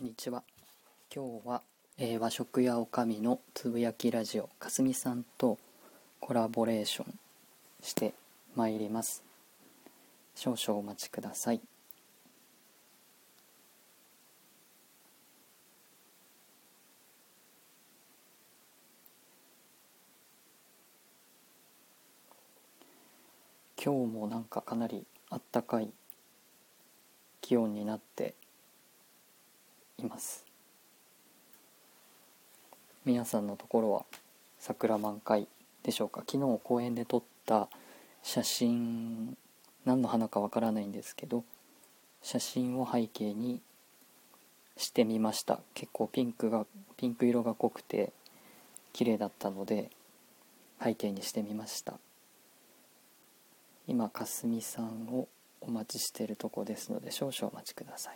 こんにちは。今日は、和食屋おかみのつぶやきラジオかすみさんとコラボレーションしてまいります。少々お待ちください。今日もなんかかなりあったかい気温になっています。皆さんのところは桜満開でしょうか。昨日公園で撮った写真、何の花かわからないんですけど、写真を背景にしてみました。結構ピンク色が濃くて綺麗だったので背景にしてみました。今かすみさんをお待ちしているとこですので少々お待ちください。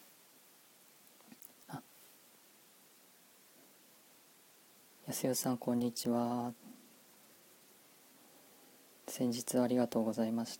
安代さん、こんにちは。先日はありがとうございました。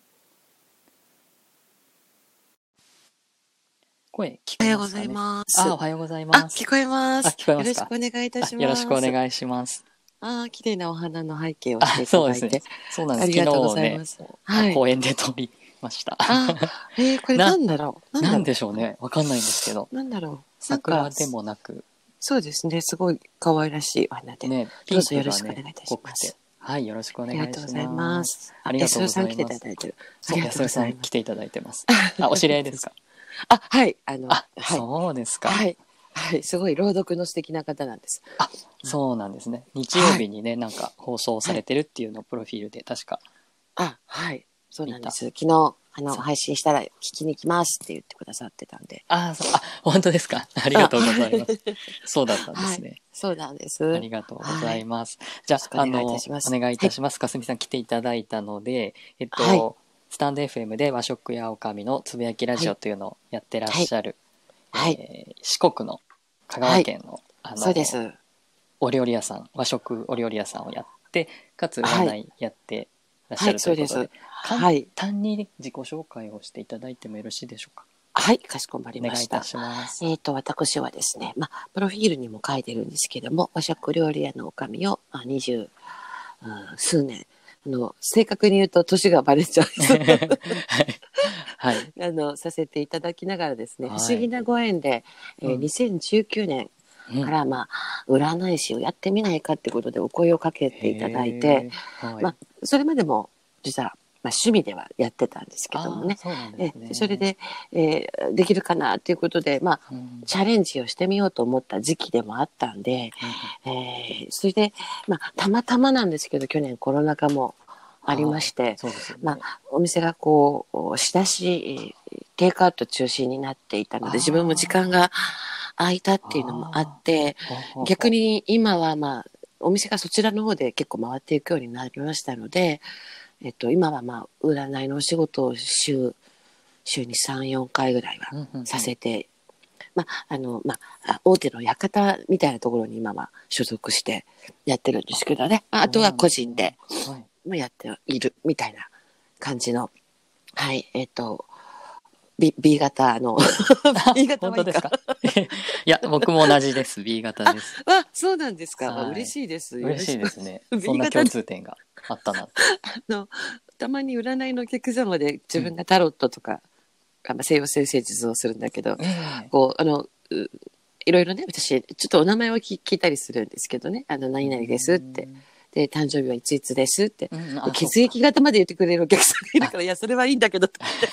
声聞こえますかね。 おはようございます。 おはようございます。 聞こえます。 聞こえますか。 よろしくお願いいたします。 よろしくお願いします。 綺麗なお花の背景をしていただいて、 そうなんです。 ありがとうございます。 公園で撮りました。 これなんだろう。 なんでしょうね。わかんないんですけど。 なんだろう。 桜でもなく。 そうですね。すごい可愛らしいお花で。 ね、 どうぞよろしくお願いいたします。 はい、よろしくお願いします。 ありがとうございます。 ありがとうございます。 安代さん来ていただいてる。 そう、安代さん来ていただいてます。お知り合いですか。 はい。 そうですか。 はい。すごい朗読の素敵な方なんです。 そうなんですね。日曜日にね、なんか放送されてるっていうのをプロフィールで確か。 はい。そうなんです。昨日配信したら聞きに来ますって言ってくださってたんで。 本当ですか。ありがとうございます。そうだったんですね。 そうなんです。 ありがとうございます。じゃあ、お願いいたします。かすみさん来ていただいたので、スタンド FM で和食屋おかみのつぶやきラジオというのをやってらっしゃる、四国の香川県の、 そうです。 お料理屋さん、和食お料理屋さんをやって、かつ占いやってらっしゃるということで、簡単に自己紹介をしていただいてもよろしいでしょうか。 はい、かしこまりました。 お願いいたします。 私はですね、プロフィールにも書いてるんですけども、和食料理屋のおかみを20数年、正確に言うと年がバレちゃうさせていただきながらですね、不思議なご縁で、2019年から占い師をやってみないかってことでお声をかけていただいて、それまでも実は趣味ではやってたんですけどもね。それで、できるかなということで、チャレンジをしてみようと思った時期でもあったんで、それで、たまたまなんですけど去年コロナ禍もありまして、お店がこう仕出しテイクアウト中心になっていたので、自分も時間が空いたっていうのもあって、逆に今はお店がそちらの方で結構回っていくようになりましたので、今は占いのお仕事を週に 3,4 回ぐらいはさせて、大手の館みたいなところに今は所属してやってるんですけどね、あとは個人でやっているみたいな感じの、B 型の B 型本当ですか。いや、僕も同じです。B 型です。 そうなんですか。嬉しいです。 嬉しいですね。そんな共通点があったな。 たまに占いのお客様で自分がタロットとか、西洋占星術をするんだけど、いろいろね、私ちょっとお名前を聞いたりするんですけどね、何々ですって。で、誕生日はいついつですって、血液型まで言ってくれるお客さんがいるから、いや、それはいいんだけど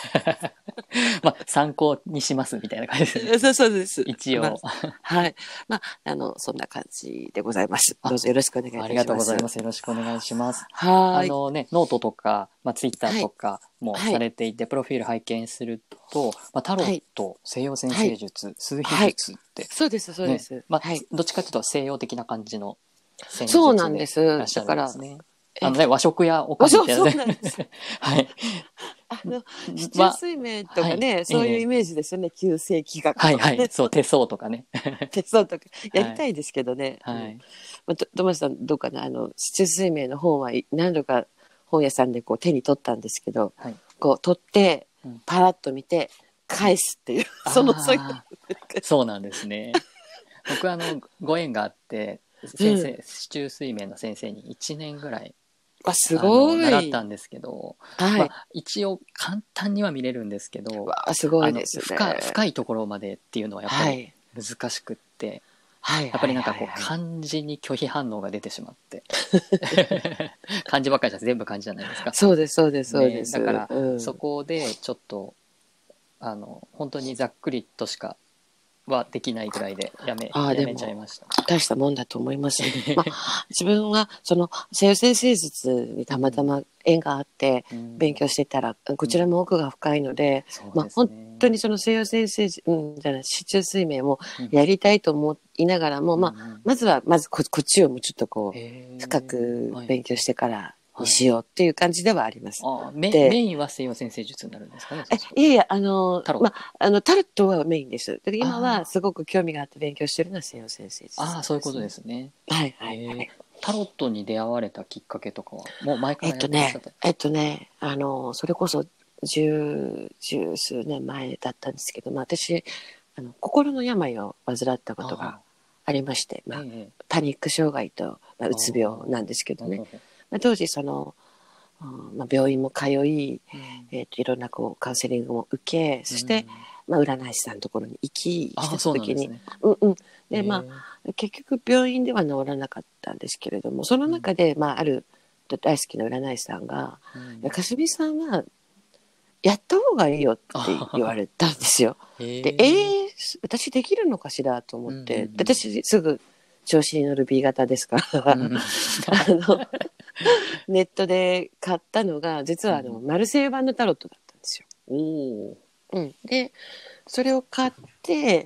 参考にしますみたいな感じです。 そうです。 一応。 そんな感じでございます。どうぞよろしくお願いいたします。 ありがとうございます。よろしくお願いします。ノートとか、ツイッターとかもされていて、プロフィール拝見すると、タロット、西洋占星術、数秘術って。 そうです。 どっちかというと西洋的な感じの。 そうなんです。だから、 和食屋おかみってやつね。 そうなんです。四柱推命とかね、そういうイメージですよね。旧世紀学とかね。 そう、手相とかね。 手相とかやりたいですけどね。トマスさんどうかな、四柱推命の本は何度か本屋さんでこう手に取ったんですけど、こう取ってパラッと見て返すっていうそういうそうなんですね。僕ご縁があって先生、四柱推命の先生に1年ぐらいすごい。 習ったんですけど、 はい。 一応簡単には見れるんですけど、 すごいですね。 深いところまでっていうのはやっぱり難しくって、やっぱりなんかこう漢字に拒否反応が出てしまって漢字ばっかりじゃ全部漢字じゃないですか。 そうですそうですそうです。 だから、そこでちょっと本当にざっくりとしかはできないぐらいでやめちゃいました。 大したもんだと思います。自分はその西洋占星術にたまたま縁があって勉強してたら、こちらも奥が深いので、本当にその西洋占星術、四柱推命もやりたいと思いながらも、まずこっちをもうちょっとこう深く勉強してからにしようっていう感じではあります。 メインは西洋占星術になるんですかね。 いやいや、タロットはメインです。だから今はすごく興味があって勉強してるのは西洋占星術。 そういうことですね。 はいはいはい。 タロットに出会われたきっかけとかはもう前からやってらっしゃった？ それこそ十数年前だったんですけど、私心の病を患ったことがありまして、パニック障害と、うつ病なんですけどね。当時病院も通い、いろんなこうカウンセリングも受け、そして、占い師さんのところに行きした時に、で結局病院では治らなかったんですけれども、その中で、ある大好きな占い師さんが「かすみさんはやった方がいいよ」って言われたんですよ。で私できるのかしらと思って、私すぐ調子に乗る B 型ですからネットで買ったのが実はマルセイユ版のタロットだったんですよ。でそれを買って、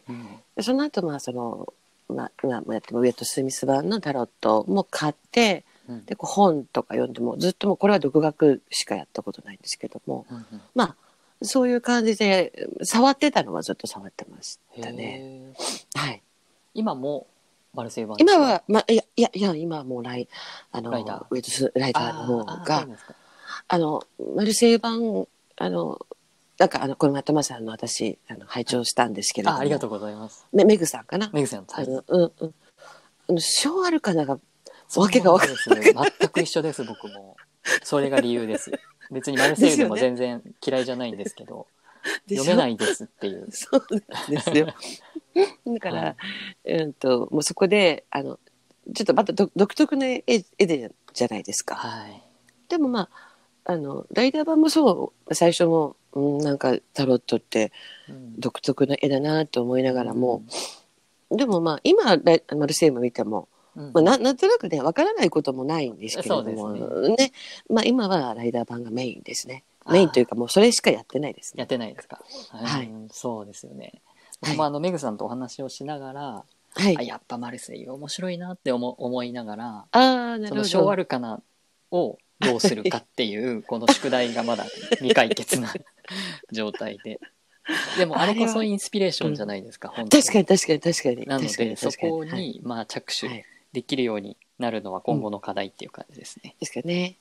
その後今やってもウェット・スミス版のタロットも買って、で本とか読んでもずっともうこれは独学しかやったことないんですけども、そういう感じで触ってたのはずっと触ってましたね。はい。 今もマルセイユ版今はいや今はもうライダーウェットライダーの方がマルセイユ版なんかこのトマさんの私拝聴したんですけれども、 ありがとうございます。 メグさんかな。 メグさん、 ショーアルカナがわけが分からない。 全く一緒です。僕もそれが理由です。別にマルセイユでも全然嫌いじゃないんですけど、読めないですっていう。 そうなんですよ。だから、もうそこでちょっとまた独特な絵じゃないですか。でもライダー版もそう最初も、なんかタロットって独特な絵だなと思いながらも、でも今マルセイユも見ても、なんとなくね分からないこともないんですけれどもね、今はライダー版がメインですね。メインというかもうそれしかやってないですね。 やってないですか。そうですよね。僕もメグさんとお話をしながら、やっぱマルセイユ面白いなって思いながら、そのショーアルカナをどうするかっていうこの宿題がまだ未解決な状態で。でもあれこそインスピレーションじゃないですか。 確かになのでそこに着手できるようになるのは今後の課題っていう感じですね。 ですかね。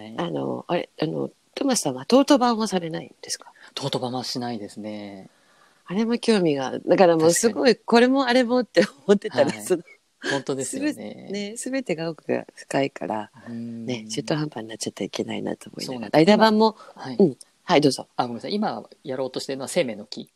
トマスさんはトート版はされないんですか？ トート版はしないですね。 あれも興味が、だからもうすごいこれもあれもって思ってたら、 本当ですよね。 全てが奥が深いからね、中途半端になっちゃっていけないなと思いながら。ライダー版もはいどうぞ。 ごめんなさい。今やろうとしてるのは生命の木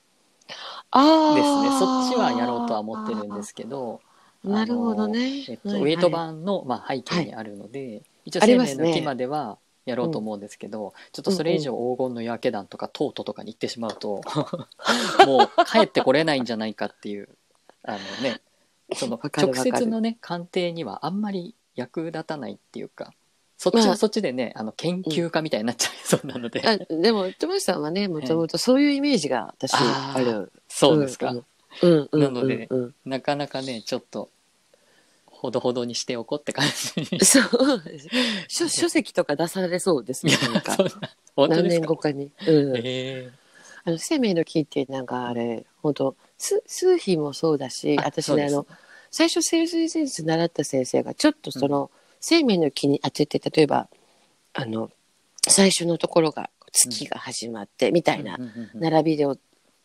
ですね。そっちはやろうとは思ってるんですけど、 なるほどね。 ウェイト版の背景にあるので、一応生命の木まではやろうと思うんですけど、ちょっとそれ以上黄金の夜明け団とかトートとかに行ってしまうともう帰ってこれないんじゃないかっていうその直接のね鑑定にはあんまり役立たないっていうか、そっちはそっちでね研究家みたいになっちゃいそうなので、 でもトマスさんはねもともとそういうイメージが私ある。 そうですか。なのでなかなかねちょっとほどほどにしておこうって感じ。 そう書籍とか出されそうですね。なんか何年後かに。生命の木ってなんかあれ本当数秘もそうだし、私ね最初生水先生習った先生がちょっとその生命の木に当てて、例えば最初のところが月が始まってみたいな並びで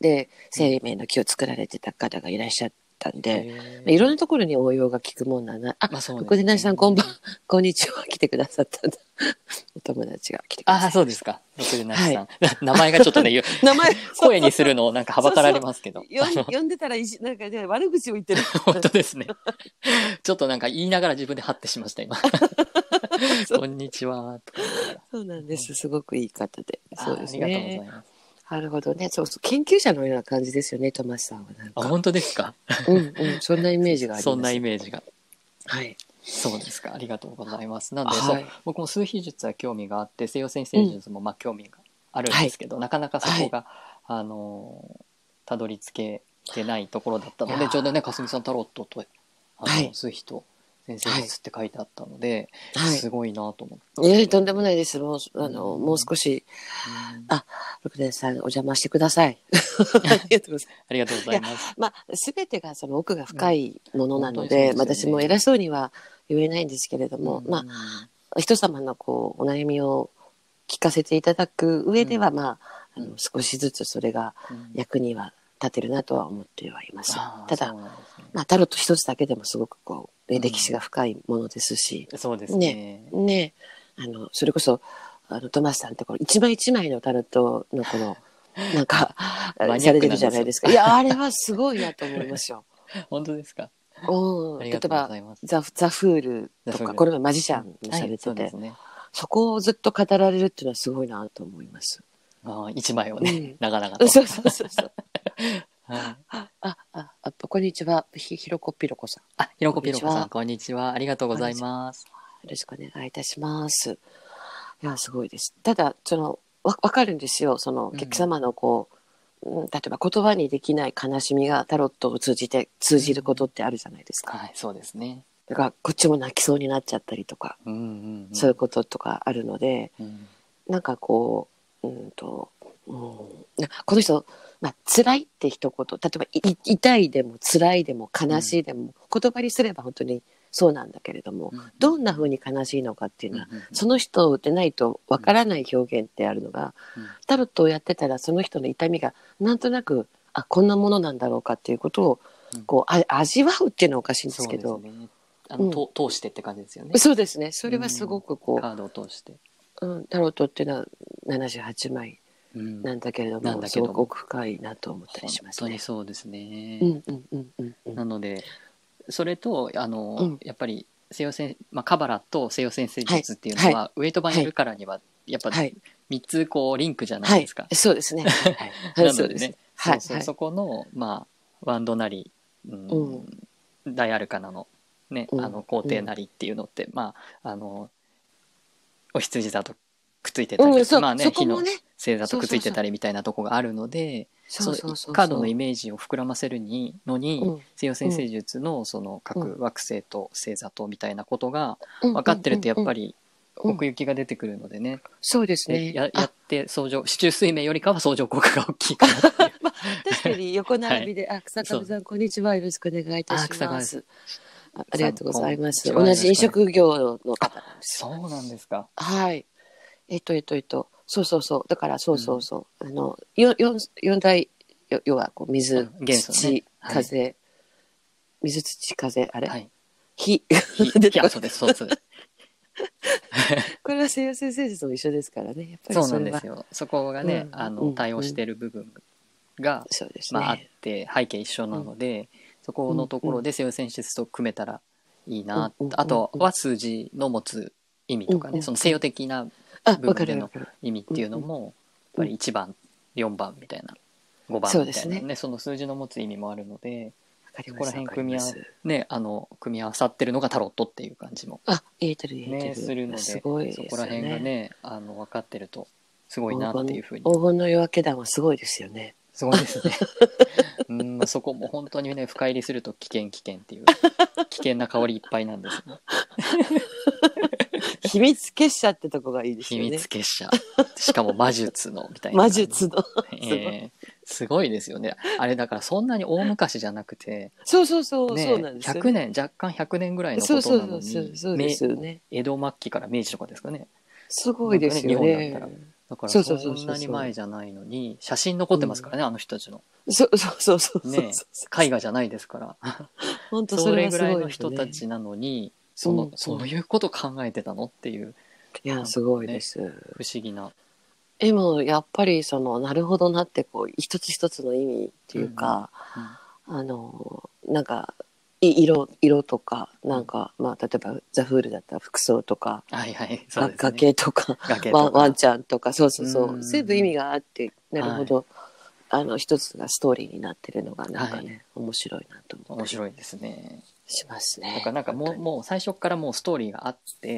で生命の木を作られてた方がいらっしゃったんで、 へいろんなところに応用が効くもんだな。あ、 まあそうですねこでなしさんこんばん、こんにちは、来てくださったんだ。お友達が来てくださああ、 い。 そうですか。ろくでなしさん。名前がちょっとね、 名前、 声にするのをなんかはばかられますけど。 呼んでたらなんかね、悪口を言ってる。 本当ですね。ちょっとなんか言いながら自分でハッてしました、今。こんにちは、とか言いながら。 そうなんです。すごくいい方で。そうですありがとうございね。 ます。 なるほどね。そうそう。研究者のような感じですよね、トマスさんは。なんあ、 か。 本当ですか。 そんなイメージがあります。 そんなイメージが。 はい。 そうですか。ありがとうございます。なんで、 はい、 僕も数秘術は興味があって、西洋占星術もまあ興味があるんですけど、なかなかそこが、たどり着けてないところだったので、ちょうどね、かすみさんタロットと、数秘と占星術って書いてあったので、すごいなと思って。 とんでもないです。もう、もう少し、六年さんお邪魔してください。ありがとうございます。 ありがとうございます。 まあ、すべてがその奥が深いものなので、私も偉そうには言えないんですけれども、まあ、人様のこう、お悩みを聞かせていただく上では、まあ、少しずつそれが役には立てるなとは思ってはいます。ただ、まあ、タロット一つだけでもすごくこう、歴史が深いものですし、 そうですね。 ね、それこそ、トマスさんってこの一枚一枚のタロットのこの、なんか、されてるじゃないですか。いや、あれはすごいなと思いますよ。 本当ですか。 例えば、ザ・フールとか、これはマジシャンもされてて、そこをずっと語られるっていうのはすごいなと思います。 一枚をね、なかなかと。 そうそうそうそう。こんにちは。ひろこぴろこさん。 ひろこぴろこさん、こんにちは。ありがとうございます。 よろしくお願いいたします。いや、すごいです。ただ、わかるんですよ。その、お客様のこう、例えば言葉にできない悲しみがタロットを通じて通じることってあるじゃないですか。 はい、そうですね。 だから、こっちも泣きそうになっちゃったりとか、そういうこととかあるので、なんかこう、この人、まあ、辛いって一言、例えば痛いでも辛いでも悲しいでも、言葉にすれば本当にそうなんだけれども、どんな風に悲しいのかっていうのは、その人でないとわからない表現ってあるのが、タロットをやってたらその人の痛みがなんとなくこんなものなんだろうかっていうことをこう味わうっていうのはおかしいんですけど、 通してって感じですよね。 そうですね。それはすごくこう、 カードを通して、 タロットっていうのは78枚なんだけれども、すごく奥深いなと思ったりしますね。 本当にそうですね。なのでそれとやっぱり西洋カバラと西洋占星術っていうのは、ウェイト版やるからにはやっぱ3つこうリンクじゃないですか。 そうですね。 なのでね、そこのワンドなり、大アルカナのね、皇帝なりっていうのって、お羊座とくっついてたり、火の星座とくっついてたりみたいなとこがあるので、カードのイメージを膨らませるのに、西洋占星術のその各惑星と星座とみたいなことが分かってるとやっぱり奥行きが出てくるのでね。 そうですね。 やって四柱推命よりかは相乗効果が大きいかなっていう。 確かに横並びで、草上さんこんにちは、よろしくお願いいたします。ありがとうございます。同じ飲食業の方なんです。 そうなんですか。 はい。そう。だからそう。四大、要はこう水、土、風、水、土、風、あれ火。 そうです、そうです。 これは西洋占星術も一緒ですからね。やっぱりそうなんですよ。そこがね、対応している部分があって背景一緒なので、そこのところで西洋占術と組めたらいいな。あとは数字の持つ意味とかね、その西洋的な部分での意味っていうのもやっぱり1番4番みたいな5番みたいなね、その数字の持つ意味もあるので、そこら辺組み合わさってるのがタロットっていう感じもねするので、そこら辺がね分かってるとすごいなっていうふうに。 黄金の夜明け団はすごいですよね。 すごいですね。そこも本当にね深入りすると危険っていう危険な香りいっぱいなんですね。 秘密結社ってとこがいいですよね。 秘密結社。しかも魔術のみたいな。 魔術の。 すごいですよね。あれだからそんなに大昔じゃなくて。 そう、そうなんですよ。 100年、若干100年ぐらいのことなのに、 そうですよね。 江戸末期から明治とかですかね。 すごいですよね。 日本だったら。 だからそうそうそうそうそんなに前じゃないのに写真残ってますからね、あの人たちのそうそうそうそうそうね、絵画じゃないですから本当そそれれはすぐらいのごいですね。 人たちなのにそういうこと考えてたのっていう、 いやすごいです。 不思議な。 でもやっぱりそのなるほどなってこう一つ一つの意味っていうか、なんか色とかなんか、まあ例えばザ・フールだったら服装とか、 はいはいそうですね、 崖とか崖とかワンちゃんとかそうそうそう、 ん全部意味があってなるほど、 はい、 一つがストーリーになってるのがなんかね、 はい、 面白いなと思って面白いですね。 しますね。 だからなんかもう最初からもうストーリーがあって、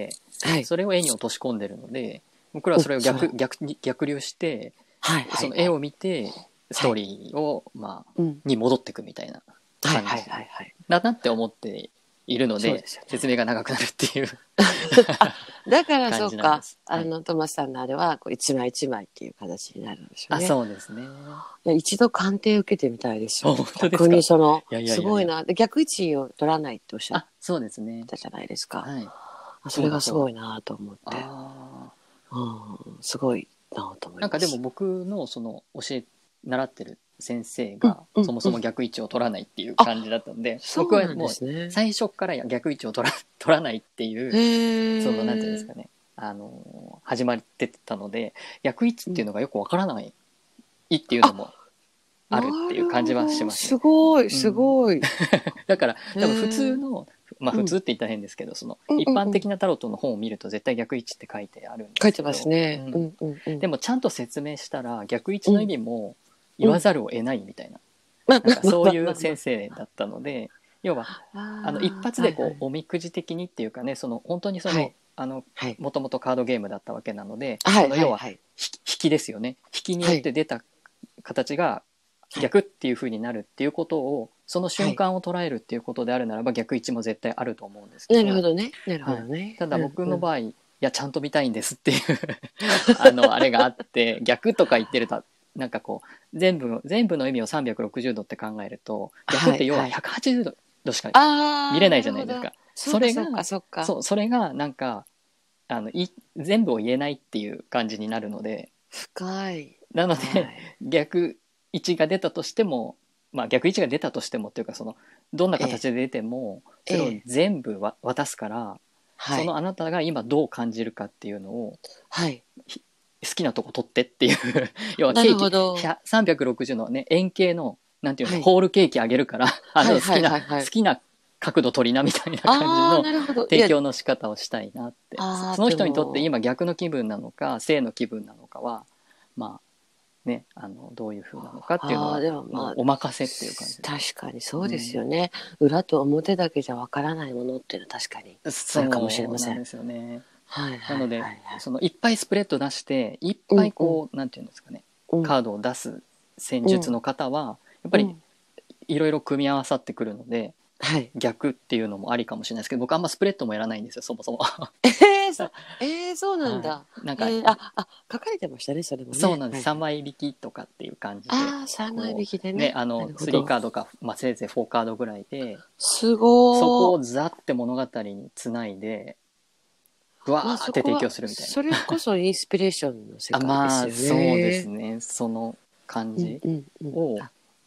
はい、 それを絵に落とし込んでるので僕らはそれを逆流して、 はいはいはい、 その絵を見てストーリーを、まあに戻っていくみたいな感じだなって思っているので、説明が長くなるっていうだからそうか、 はい、 トマスさんのあれはこう一枚一枚っていう形になるんでしょうね。 そうですね。 いや一度鑑定受けてみたいですよ。 本当ですか。 逆にそのいやすごいな。で逆位置を取らないっておっしゃったじゃないですか。 はい、 それがすごいなと思って。すごいなと思います。 なんかでも僕のその習ってる先生がそもそも逆位置を取らないっていう感じだったんで、僕はもう最初から逆位置を取らないっていう、そのなんていうんですかね、始まってたので逆位置っていうのがよくわからないっていうのもあるっていう感じはします。 すごいすごい。 だから多分普通のまあ普通って言ったら変ですけど、その一般的なタロットの本を見ると絶対逆位置って書いてあるんですけど、 書いてますね。 でもちゃんと説明したら逆位置の意味も言わざるを得ないみたいな、なんかそういう先生だったので、要は一発でこうおみくじ的にっていうかね、その本当にそのもともとカードゲームだったわけなので、その要は引きですよね。引きによって出た形が逆っていう風になるっていうことを、その瞬間を捉えるっていうことであるならば逆位置も絶対あると思うんですけど。 なるほどね。なるほどね。 ただ僕の場合、いやちゃんと見たいんですっていうあれがあって、逆とか言ってるとなんかこう全部の意味を360度って考えると、逆って要は180度しか見れないじゃないですか。それがなんか全部を言えないっていう感じになるので、 深い。 なので、逆位置が出たとしても、まあ逆位置が出たとしてもっていうか、そのどんな形で出てもそれを全部渡すから、そのあなたが今どう感じるかっていうのを、好きなとこ取ってっていう要はケーキ360のね、円形のなんていうの、ホールケーキあげるから好きな角度取りなみたいな感じの提供の仕方をしたいなって。その人にとって今逆の気分なのか正の気分なのかはまあね、どういう風なのかっていうのはお任せっていう感じ。 確かにそうですよね。裏と表だけじゃわからないものっていうのは確かにあるかもしれません。 そうなんですよね。なのでそのいっぱいスプレッド出していっぱいこうなんていうんですかね、カードを出す戦術の方はやっぱりいろいろ組み合わさってくるので、逆っていうのもありかもしれないですけど、僕あんまスプレッドもやらないんですよ、そもそも。 そうなんだ。 なんか書かれてましたね、それもね。 そうなんです。3枚引きとかっていう感じで。 3枚引きでね。 3カードか、まあ、せいぜい4カードぐらいで、 すごい。 そこをザって物語につないで、ぶわーって提供するみたいな。 それこそインスピレーションの世界ですよね。 まあ、そうですね。その感じを、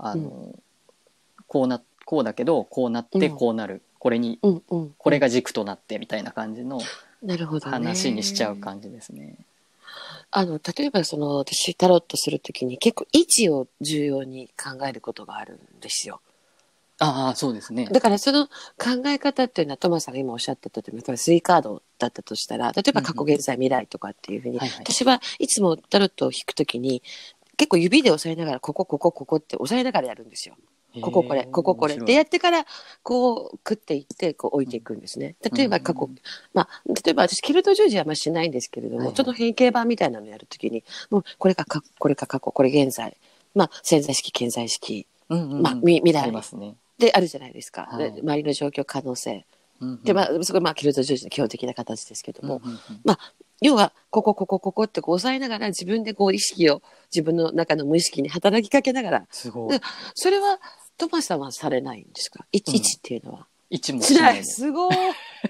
こうだけど、こうなってこうなる。これが軸となってみたいな感じの話にしちゃう感じですね。 例えば私タロットするときに結構位置を重要に考えることがあるんですよ。 そうですね。 だからその考え方っていうのはトマさんが今おっしゃったとおり、これ3カードだったとしたら、例えば過去現在未来とかっていうふうに、私はいつもタロットを引くときに結構指で押さえながらここって押さえながらやるんですよ。こここれってやってからこう食っていってこう置いていくんですね。例えば例えば私ケルト十字はあんましないんですけれども、ちょっと変形版みたいなのやるときにもうこれか過去これ現在、潜在意識顕在意識、未来であるじゃないですか。周りの状況可能性で、そこケルト十字の基本的な形ですけども、要はここってこう押さえながら自分でこう意識を自分の中の無意識に働きかけながら、それはトマさんはされないんですか？位置っていうのは。 位置もしないです。 すごい。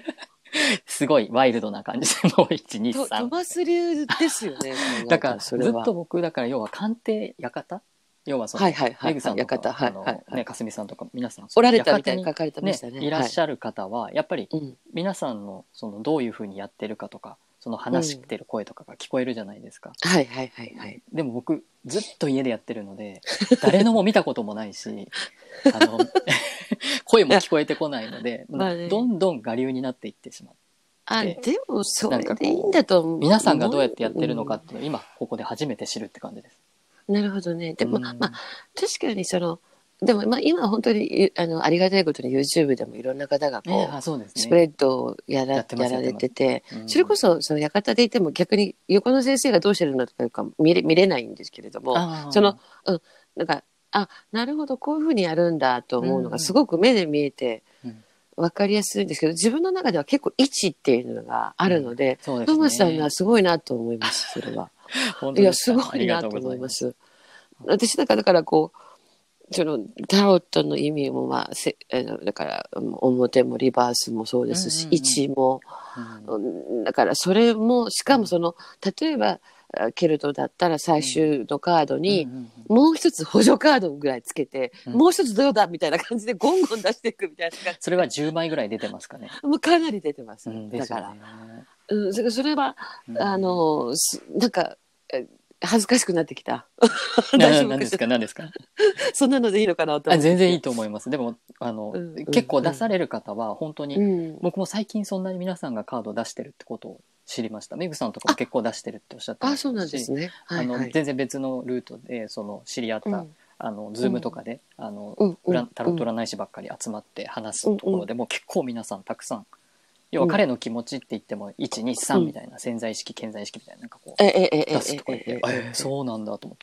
すごいワイルドな感じで、もう1、2、 ト 3。 マス流ですよね。 だから、ずそれはっと僕、だから要は官邸、館要はその、 はいはいはいメグさんとか、 館はいはいはい。 かすみさんとか、皆さん、 おられたみた館にいに書かれてましたね。 いらっしゃる方は、やっぱり、 うん皆さんの、どういうふうにやってるかとか、その話してる声とかが聞こえるじゃないですか。 はいはいはいはい。 でも僕、ずっと家でやってるので、誰のも見たこともないし、あの、声も聞こえてこないので、 まあねどんどん我流になっていってしまう。 でもそなんかれでいいんだと思う。 皆さんがどうやってやってるのかっていうのを今ここで初めて知るって感じです。 なるほどね。でも、 うんまあ確かにでも今本当にありがたいことに YouTube でもいろんな方がそうですね。 スプレッドをやられてて、それこそその館でいても逆に横の先生がどうしてるのとか見れないんですけれども、なんかなるほどこういうふうにやるんだと思うのがすごく目で見えて。分かりやすいんですけど、自分の中では結構位置っていうのがあるので、トーマスさんはすごいなと思います、それは。いや、すごいなと思います。私だからタロットの意味もだから表もリバースもそうですし、位置も、だからそれも、しかも例えば、ケルトだったら最終のカードにもう一つ補助カードぐらいつけて、もう一つどうだみたいな感じでゴンゴン出していくみたいな。 それは10枚ぐらい出てますかね。 もうかなり出てます。だから、それはなんか恥ずかしくなってきた。 何ですか何ですか。 そんなのでいいのかなと思って。 全然いいと思います。でも結構出される方は本当に、僕も最近そんなに皆さんがカードを出してるってことを知りました。メグさんとかも結構出してるっておっしゃってましたし、 そうなんですね。 全然別のルートで知り合った、ズームとかでタロット占い師ばっかり集まって話すところでも結構皆さんたくさん、要は彼の気持ちって言っても123みたいな、潜在意識顕在意識みたいな、なんかこう出すとか言って、そうなんだと思って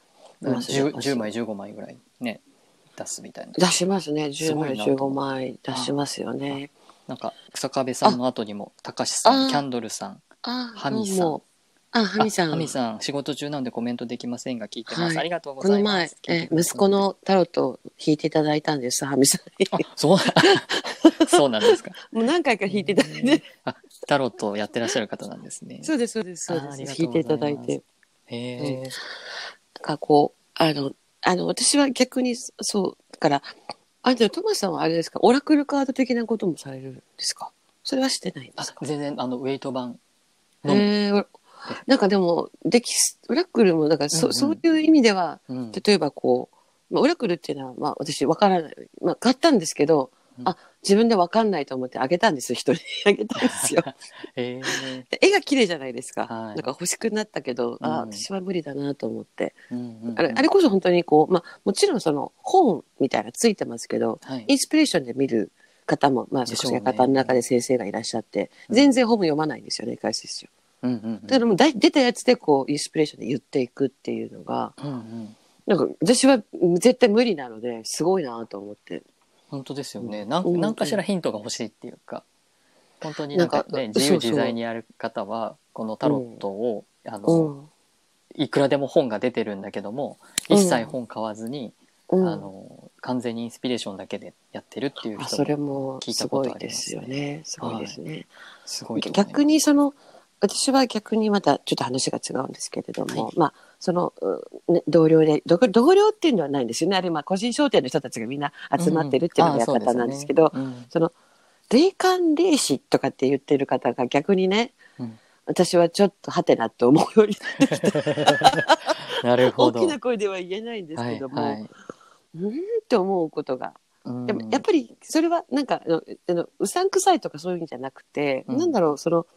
、10枚15枚ぐらいね出すみたいな。 出しますね。10枚15枚出しますよね。 なんか草壁さんの後にも高橋さん、キャンドルさん、ハミさん、ハミさん仕事中なんでコメントできませんが聞いてます、ありがとうございます。 この前息子のタロットを引いていただいたんです、ハミさんに。 そうなんですか。 もう何回か引いていただいて、 タロットをやってらっしゃる方なんですね。 そうですそうです引いていただいて、 なんか私は逆にそうだから、トマスさんはあれですか、オラクルカード的なこともされるんですか。それはしてないんですか。 全然ウェイト版なんかでもオラクルもだからそういう意味では、例えばオラクルっていうのは私わからない、買ったんですけど、自分でわかんないと思ってあげたんですよ、人にあげたんですよ。絵が綺麗じゃないですか。なんか欲しくなったけど、私は無理だなと思って、あれこそ本当にもちろん本みたいなついてますけど、インスピレーションで見る方も方の中で先生がいらっしゃって、全然本も読まないんですよね、解説書。だからもう出たやつでインスピレーションで言っていくっていうのが、なんか私は絶対無理なのですごいなと思って。本当ですよね。何かしらヒントが欲しいっていうか、本当になんかね、自由自在にやる方はこのタロットをいくらでも本が出てるんだけども、一切本買わずに完全にインスピレーションだけでやってるっていう人も聞いたことありますね。 すごいですね。 すごい。 逆に私は逆にまたちょっと話が違うんですけれども、同僚っていうのはないんですよね。あれ個人商店の人たちがみんな集まってるっていうのが方なんですけど、霊感霊視とかって言ってる方が逆にね、私はちょっとハテナと思うようになってきた。なるほど。大きな声では言えないんですけども、って思うことが。でもやっぱりそれはなんかうさんくさいとかそういうんじゃなくて、なんだろう、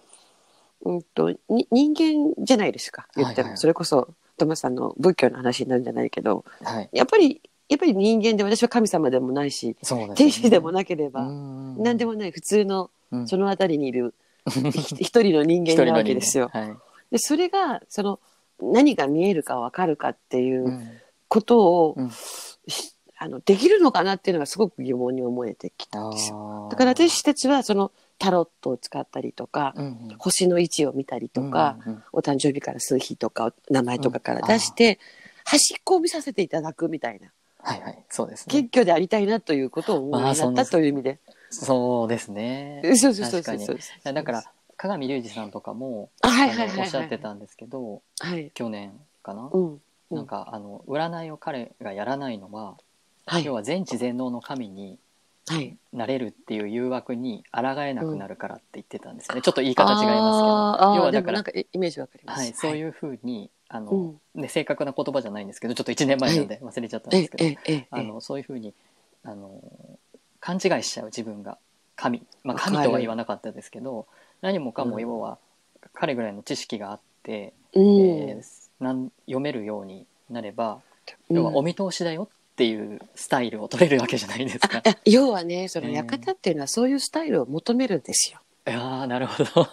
人間じゃないですか、言っても。それこそトマさんの仏教の話になるんじゃないけど、やっぱり人間で、私は神様でもないし、天使でもなければ何でもない普通のその辺りにいる一人の人間なわけですよ。でそれが何が見えるか分かるかっていうことをできるのかなっていうのがすごく疑問に思えてきたんですよ。だから私たちはタロットを使ったりとか、星の位置を見たりとか、お誕生日から数日とか名前とかから出して、端っこを見させていただくみたいな、 そうですね、 謙虚でありたいなということを思いになったという意味で、 そうですね。 そうそうそう確かに。 そうそうだから鏡隆二さんとかもはいはいはいはいおっしゃってたんですけど、 はい去年かな、 うんうんなんか占いを彼がやらないのは、 はい要は全知全能の神にはいなれるっていう誘惑に抗えなくなるからって言ってたんですよね。ちょっと言いあ方違いますけど、要はだから、 でもなんかイメージわかりまはい、 す。 そういうふうにうんね、正確な言葉じゃないんですけど、ちょっと1年前なんで忘れちゃったんですけど、そういうふうにあの勘違いしちゃう自分が神、まあ、神とは言わなかったですけど、何もかも要は彼ぐらいの知識があって、読めるようになれば、要はお見通しだよっていうスタイルを取れるわけじゃないですか。 要はね、その館っていうのはそういうスタイルを求めるんですよ。 なるほど。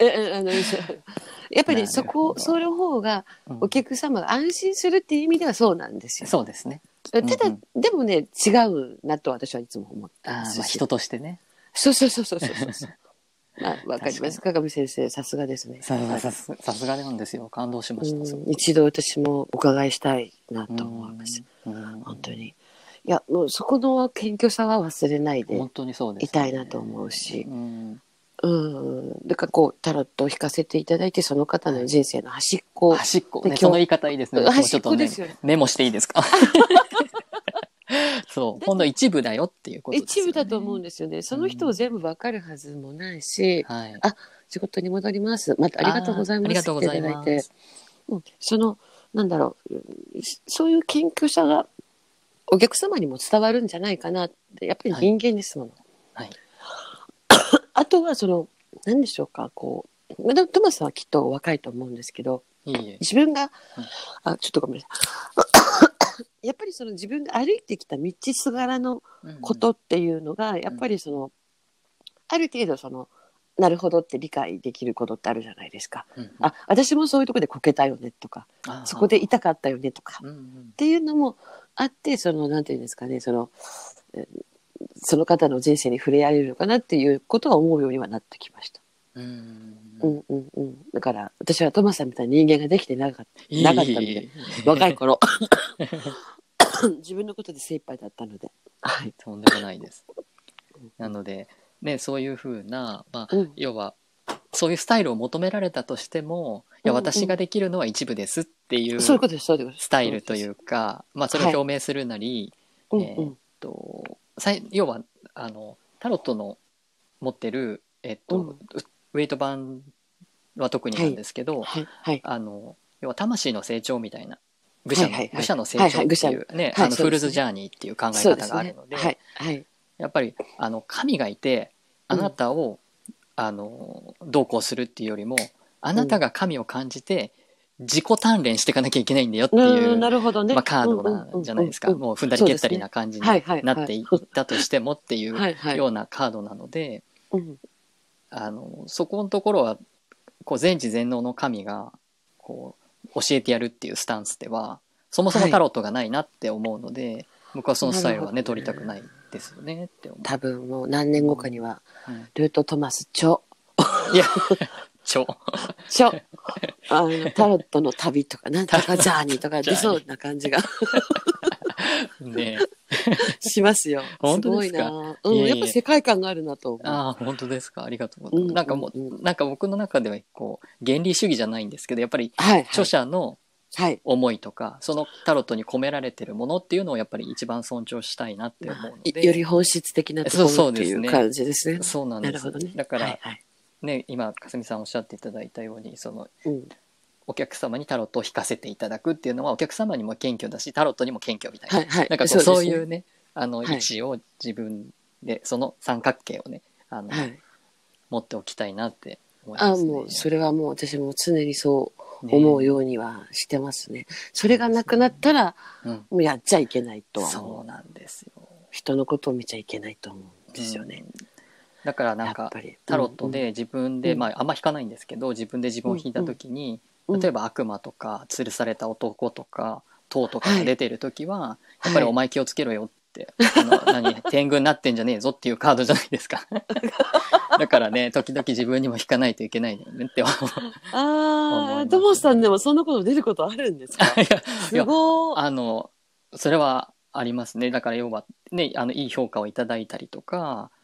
やっぱりその方がお客様が安心するっていう意味ではそうなんですよ。 そうですね。 ただ、でもね違うなと私はいつも思ってます。 人としてね。 そう。まあ、わかります。鏡先生、さすがですね。 さすがなんですよ。感動しました。 一度私もお伺いしたいなと思います。本当に。いや、もうそこの謙虚さは忘れないでいたいなと思うし。だからこうタロットを引かせていただいて、その方の人生の端っこ、 端っこね、その言い方いいですね。 端っこですよね。 メモしていいですか？そう、ほんの一部だよっていうことですよね。 一部だと思うんですよね。その人を全部わかるはずもないし、仕事に戻ります。またありがとうございます。 ありがとうございます。 そのなんだろう、そういう謙虚さがお客様にも伝わるんじゃないかなって。やっぱり人間ですもの。あとは何でしょうか、こうトマスさんはきっとお若いと思うんですけど、自分が、ちょっとごめんなさい。やっぱり自分が歩いてきた道すがらのことっていうのが、やっぱりある程度なるほどって理解できることってあるじゃないですか。私もそういうところでこけたよねとか、そこで痛かったよねとか、っていうのもあって、なんていうんですかね、その方の人生に触れられるのかなっていうことは思うようにはなってきました。だから私はトマさんみたいな人間ができてなかったので、若い頃自分のことで精一杯だったので、 とんでもないです。なのでね、そういうふうな、要はそういうスタイルを求められたとしても、いや私ができるのは一部ですっていうスタイルというか、それを表明するなり、要はタロットの持ってる、ウェイト版は特になんですけど、要は魂の成長みたいな、愚者の成長っていうね、フールズジャーニーっていう考え方があるので、やっぱり神がいてあなたをどうこうするっていうよりも、あなたが神を感じて自己鍛錬していかなきゃいけないんだよっていう、カードなんじゃないですか。もう踏んだり蹴ったりな感じになっていったとしてもっていうようなカードなので、そこのところはこう全知全能の神がこう教えてやるっていうスタンスではそもそもタロットがないなって思うので、僕はそのスタイルはね取りたくないですよねって思う。 多分もう何年後かには、ルート・トマス著いやタロットの旅とかなんとかジャーニーとか出そうな感じがねしますよ。 本当ですか？ すごいな。やっぱ世界観があるなと思う。 本当ですか？ありがとうございます。なんか僕の中ではこう原理主義じゃないんですけど、やっぱり著者の思いとか、そのタロットに込められてるものっていうのをやっぱり一番尊重したいなって思うので、 より本質的なところっていう感じですね。 そうなんです。 なるほどね。 だからね、今かすみさんおっしゃっていただいたように、お客様にタロットを引かせていただくっていうのはお客様にも謙虚だしタロットにも謙虚みたいな、なんかこうそういうね位置を自分でその三角形をね持っておきたいなって思いますね。 もうそれはもう私も常にそう思うようにはしてますね。それがなくなったら、もうやっちゃいけないとは思う。 そうなんですよ。 人のことを見ちゃいけないと思うんですよね。 だからなんかタロットで自分で、あんま引かないんですけど、自分で自分を引いた時に、例えば悪魔とか吊るされた男とか塔とかが出てる時は、やっぱりお前気をつけろよって、天狗になってんじゃねえぞっていうカードじゃないですか。だからね、時々自分にも引かないといけないよねって思う。 トモさんでもそんなこと出ることあるんですか？すごい。それはありますね。だから要はね、いい評価をいただいたりとか、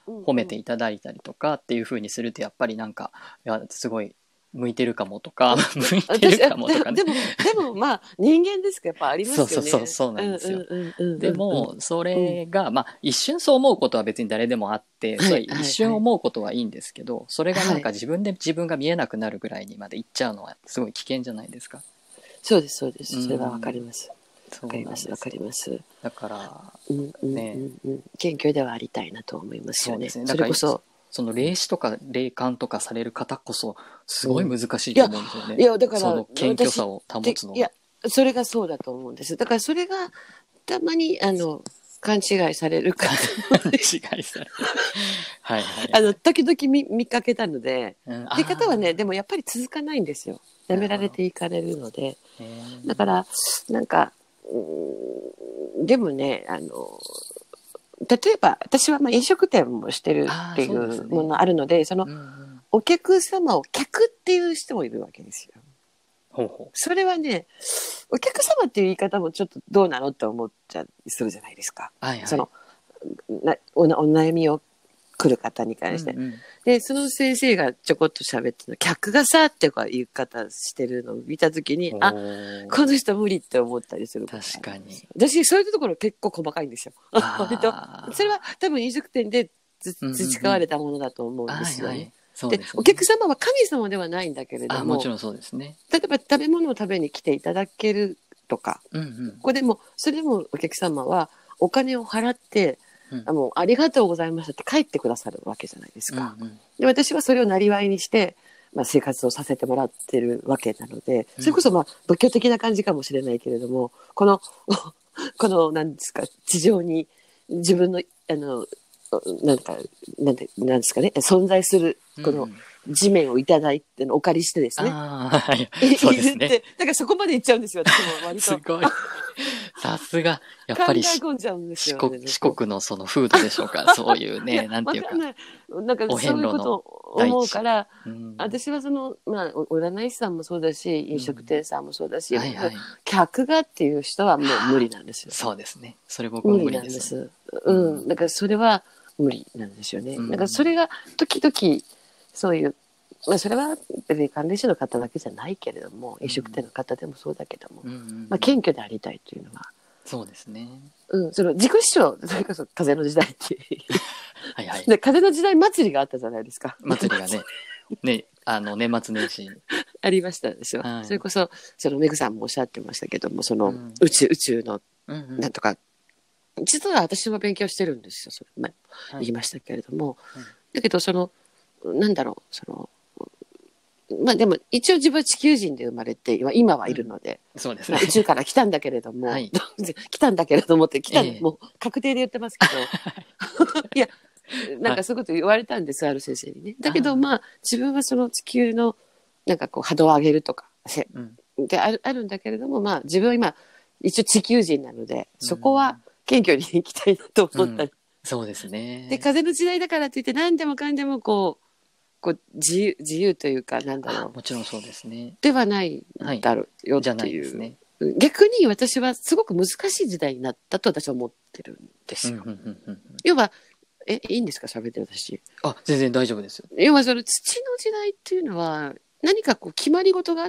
褒めていただいたりとかっていう風にするとやっぱりなんかいやすごい向いてるかもとか向いてるかもとかね。 でもまあ人間ですかやっぱありますよね。 そうなんですよ。でもそれがまあ一瞬そう思うことは別に誰でもあって、それ一瞬思うことはいいんですけど、それがなんか自分で自分が見えなくなるぐらいにまでいっちゃうのはすごい危険じゃないですか。 そうですそうです。それはわかります。わかりますわかります。 だからね、謙虚ではありたいなと思いますよね。 そうですね。だからこそその霊視とか霊感とかされる方こそすごい難しいと思うんですよね。 いやだからその謙虚さを保つのは。 いやそれがそうだと思うんです。だからそれがたまに勘違いされるか勘違いされるはい時々見かけたので、っていう方はねでもやっぱり続かないんですよ。やめられていかれるので、だからなんかでもね例えば私はまあ飲食店もしてるっていうものあるので、そのお客様を客っていう人もいるわけですよ。それはねお客様っていう言い方もちょっとどうなのって思っちゃうするじゃないですか。そのお悩みを来る方に関して、でその先生がちょこっと喋ってるの客がさっていう言い方してるのを見た時にこの人無理って思ったりする。 確かに私そういうところ結構細かいんですよ。割とそれは多分飲食店で培われたものだと思うんですよね。でお客様は神様ではないんだけれども、 もちろんそうですね。 例えば食べ物を食べに来ていただけるとか、ここでもそれでもお客様はお金を払って、もうありがとうございましたって帰ってくださるわけじゃないですか。で私はそれをなりわいにして、生活をさせてもらってるわけなので、それこそ仏教的な感じかもしれないけれども、この何ですか地上に自分のなんですかね存在するこの地面をいただいてお借りしてですね。そうですね。だからそこまで行っちゃうんですよ。私も割と。 すごい。さすがやっぱり四国のその風土でしょうか。そういうねなんていうか。 なんかそういうことを思うから、私はその占い師さんもそうだし飲食店さんもそうだし、客がっていう人はもう無理なんですよ。 そうですね。それ僕も無理です。 だからそれは無理なんですよね。だからそれが時々そういう、それは別に関連者の方だけじゃないけれども、飲食店の方でもそうだけども、謙虚でありたいというのは。 そうですね。 その自己主張、それこそ風の時代ってで風の時代祭りがあったじゃないですか。 祭りがね年末年始ありましたでしょ。それこそそのメグさんもおっしゃってましたけども、その宇宙のなんとか。実は私も勉強してるんですよ。それ言いましたけれども、だけどなんだろうでも一応自分は地球人で生まれて今はいるので、 そうですね。 宇宙から来たんだけれども、来たんだけれどもってもう確定で言ってますけどいやなんかそういうこと言われたんです、ある先生にね。だけど自分はその地球のなんか波動を上げるとかであるんだけれども、自分は今一応地球人なのでそこは謙虚に行きたいなと思ったり、 そうですね。 で風の時代だからといって何でもかんでもこう自由というかなんだろう、 もちろんそうですね。 ではないだろうよっていう、ね、逆に私はすごく難しい時代になったと私は思ってるんですよ。要はいいんですか喋って私。 全然大丈夫ですよ。 要はその土の時代っていうのは何か決まり事があって、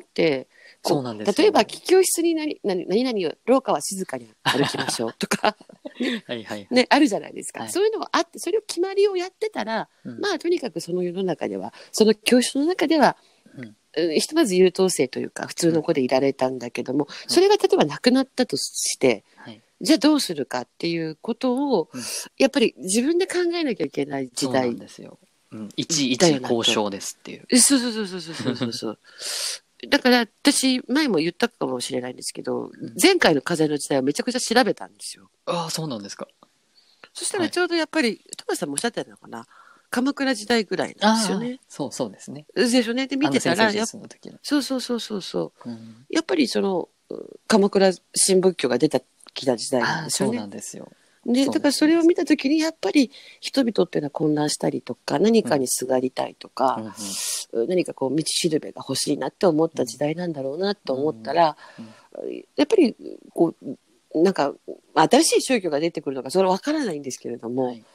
そうなんですよ。 例えば教室に何々を廊下は静かに歩きましょうとかあるじゃないですか。そういうのがあって、それを決まりをやってたら、とにかくその世の中ではその教室の中では、ひとまず優等生というか普通の子でいられたんだけども、それが例えばなくなったとして、じゃあどうするかっていうことを、やっぱり自分で考えなきゃいけない時代。そうなんですよ。 一交渉ですっていう。 そうだから私前も言ったかもしれないんですけど、前回の風の時代はめちゃくちゃ調べたんですよ。 そうなんですか。 そしたらちょうどやっぱりトマさんもおっしゃってたのかな、鎌倉時代ぐらいなんですよね。 そうですね。 ですよね。で見てたらそう、やっぱりその鎌倉新仏教が出たきた時代なんですよね。 そうなんですよ。 でだからそれを見た時にやっぱり人々っていうのは混乱したりとか何かにすがりたいとか、何か道しるべが欲しいなって思った時代なんだろうなと思ったら、やっぱりなんか新しい宗教が出てくるのかそれは分からないんですけれども、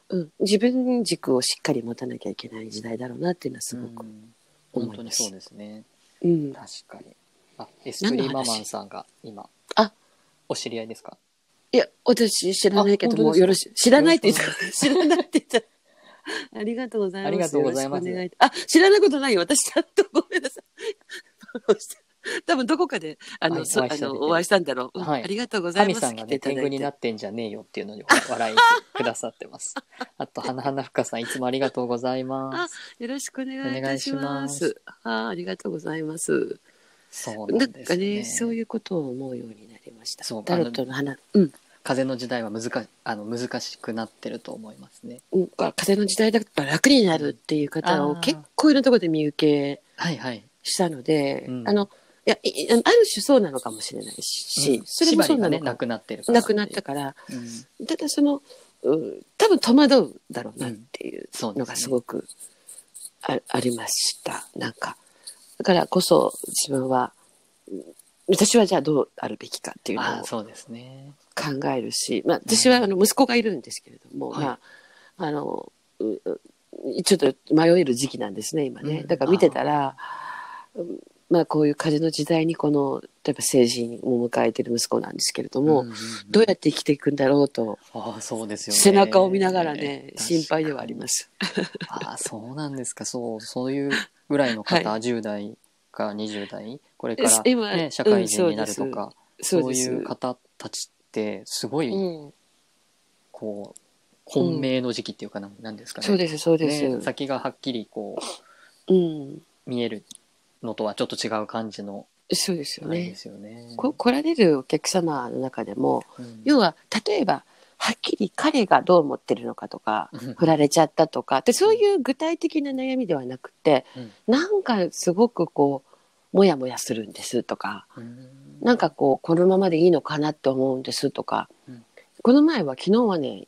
自分軸をしっかり持たなきゃいけない時代だろうなっていうのはすごく思います。 本当にそうですね。 うん、 確かに。エスプリーママンさんが今お知り合いですか？ いや私知らないけども、よろし知らないって言った知らないって言ったありがとうございます。 ありがとうございます。 知らないことないよ。私ちゃんとごめんなさい。多分どこかでお会いしたんだろう。ありがとうございます。 神さんがね、天狗になってんじゃねえよっていうのに笑いくださってます。あと花花ふかさんいつもありがとうございます。 よろしくお願いいたします。ありがとうございます。 そうなんですね。 そういうことを思うようになりました。タロットの花。 風の時代は難しくなってると思いますね。 風の時代だったら楽になるっていう方を結構いろんなところで見受けしたので、ある種そうなのかもしれないし、それもそうなのかなくなってるからなくなったから、ただその多分戸惑うだろうなっていうのがすごくありました。なんかだからこそ自分は私はじゃあどうあるべきかっていうのを考えるし、私は息子がいるんですけれども、ちょっと迷える時期なんですね今ね。だから見てたら、こういう風の時代にこの例えば成人を迎えている息子なんですけれども、どうやって生きていくんだろうと、背中を見ながらね心配ではあります。 そうなんですか。そういうぐらいの方、10代か20代これから、ね、社会人になるとか、そういう方たちってすごい、こう混迷の時期っていうかなんですかね。 そうです。 先がはっきりこう、見えるのとはちょっと違う感じの。 そうですよね。来られるお客様の中でも、要は例えばはっきり彼がどう思ってるのかとか振られちゃったとかで、そういう具体的な悩みではなくて、なんかすごくこうモヤモヤするんですとか、なんかこのままでいいのかなって思うんですとか、この前は昨日はね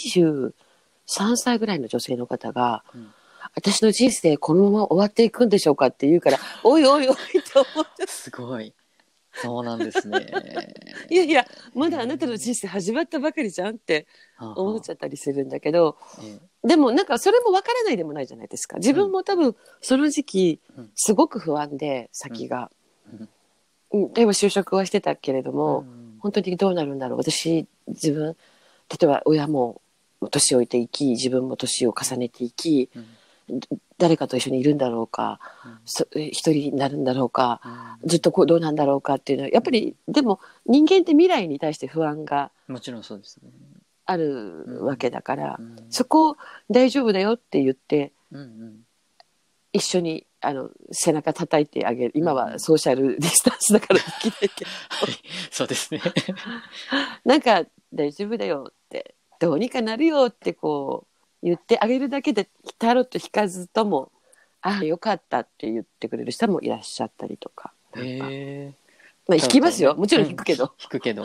23歳ぐらいの女性の方が、私の人生このまま終わっていくんでしょうかって言うからおいおいおいって思ってすごいそうなんですね。 いやまだあなたの人生始まったばかりじゃんって思っちゃったりするんだけど、でもなんかそれもわからないでもないじゃないですか。自分も多分その時期すごく不安で先が、例えば就職はしてたけれども、本当にどうなるんだろう。自分例えば親も年老いていき、自分も年を重ねていき、誰かと一緒にいるんだろうか、一人になるんだろうか、ずっとどうなんだろうかっていうのはやっぱり、でも人間って未来に対して不安がもちろんそうですね、 あるわけだから、そこを大丈夫だよって言って、一緒に背中叩いてあげる。今はソーシャルディスタンスだからできないけど、 そうですねなんか大丈夫だよって、どうにかなるよってこう言ってあげるだけで、タロット引かずともよかったって言ってくれる人もいらっしゃったりとか。引きますよ、もちろん引くけど、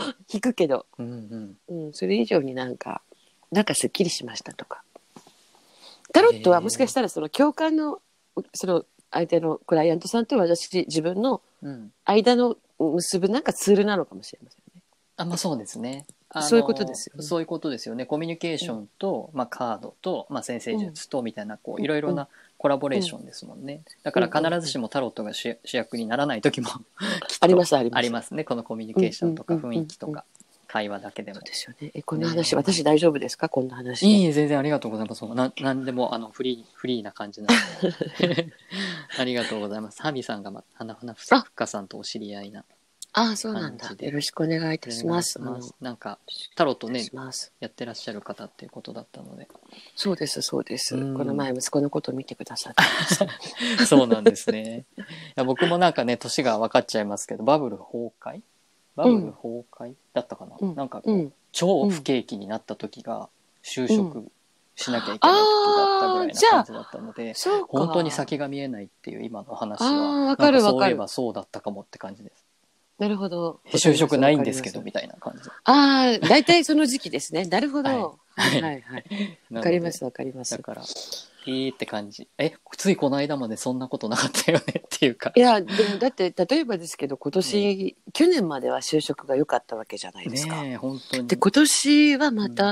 それ以上になんかすっきりしましたとか。タロットはもしかしたらその共感のその相手のクライアントさんと自分の間の結ぶなんかツールなのかもしれませんね。 そうですね。 そういうことですよね。 そういうことですよね。コミュニケーションと、カードと、先生術とみたいな、いろいろなコラボレーションですもんね。だから必ずしもタロットが主役にならない時もきっとありますね。このコミュニケーションとか雰囲気とか会話だけでも。 そうですよね。この話、私大丈夫ですか？こんな話。 いい、全然ありがとうございます。なんでもフリーな感じなのでありがとうございます。ハミさんが花ふかさんとお知り合いな。 そうなんだ。よろしくお願いいたします。 なんかタロットねやってらっしゃる方っていうことだったので。 そうです。この前息子のことを見てくださってましたそうなんですね。いや僕もなんかね年が分かっちゃいますけど、バブル崩壊だったかな、なんか超不景気になった時が就職しなきゃいけない時だったぐらいな感じだったので、本当に先が見えないっていう今の話はそういえばそうだったかもって感じです。 なるほど。 就職ないんですけどみたいな感じ。 大体その時期ですね。なるほど。わかります。だからって感じ。ついこの間までそんなことなかったよねっていうか。 いやでもだって例えばですけど、去年までは就職が良かったわけじゃないですか。 本当に。 で今年はまた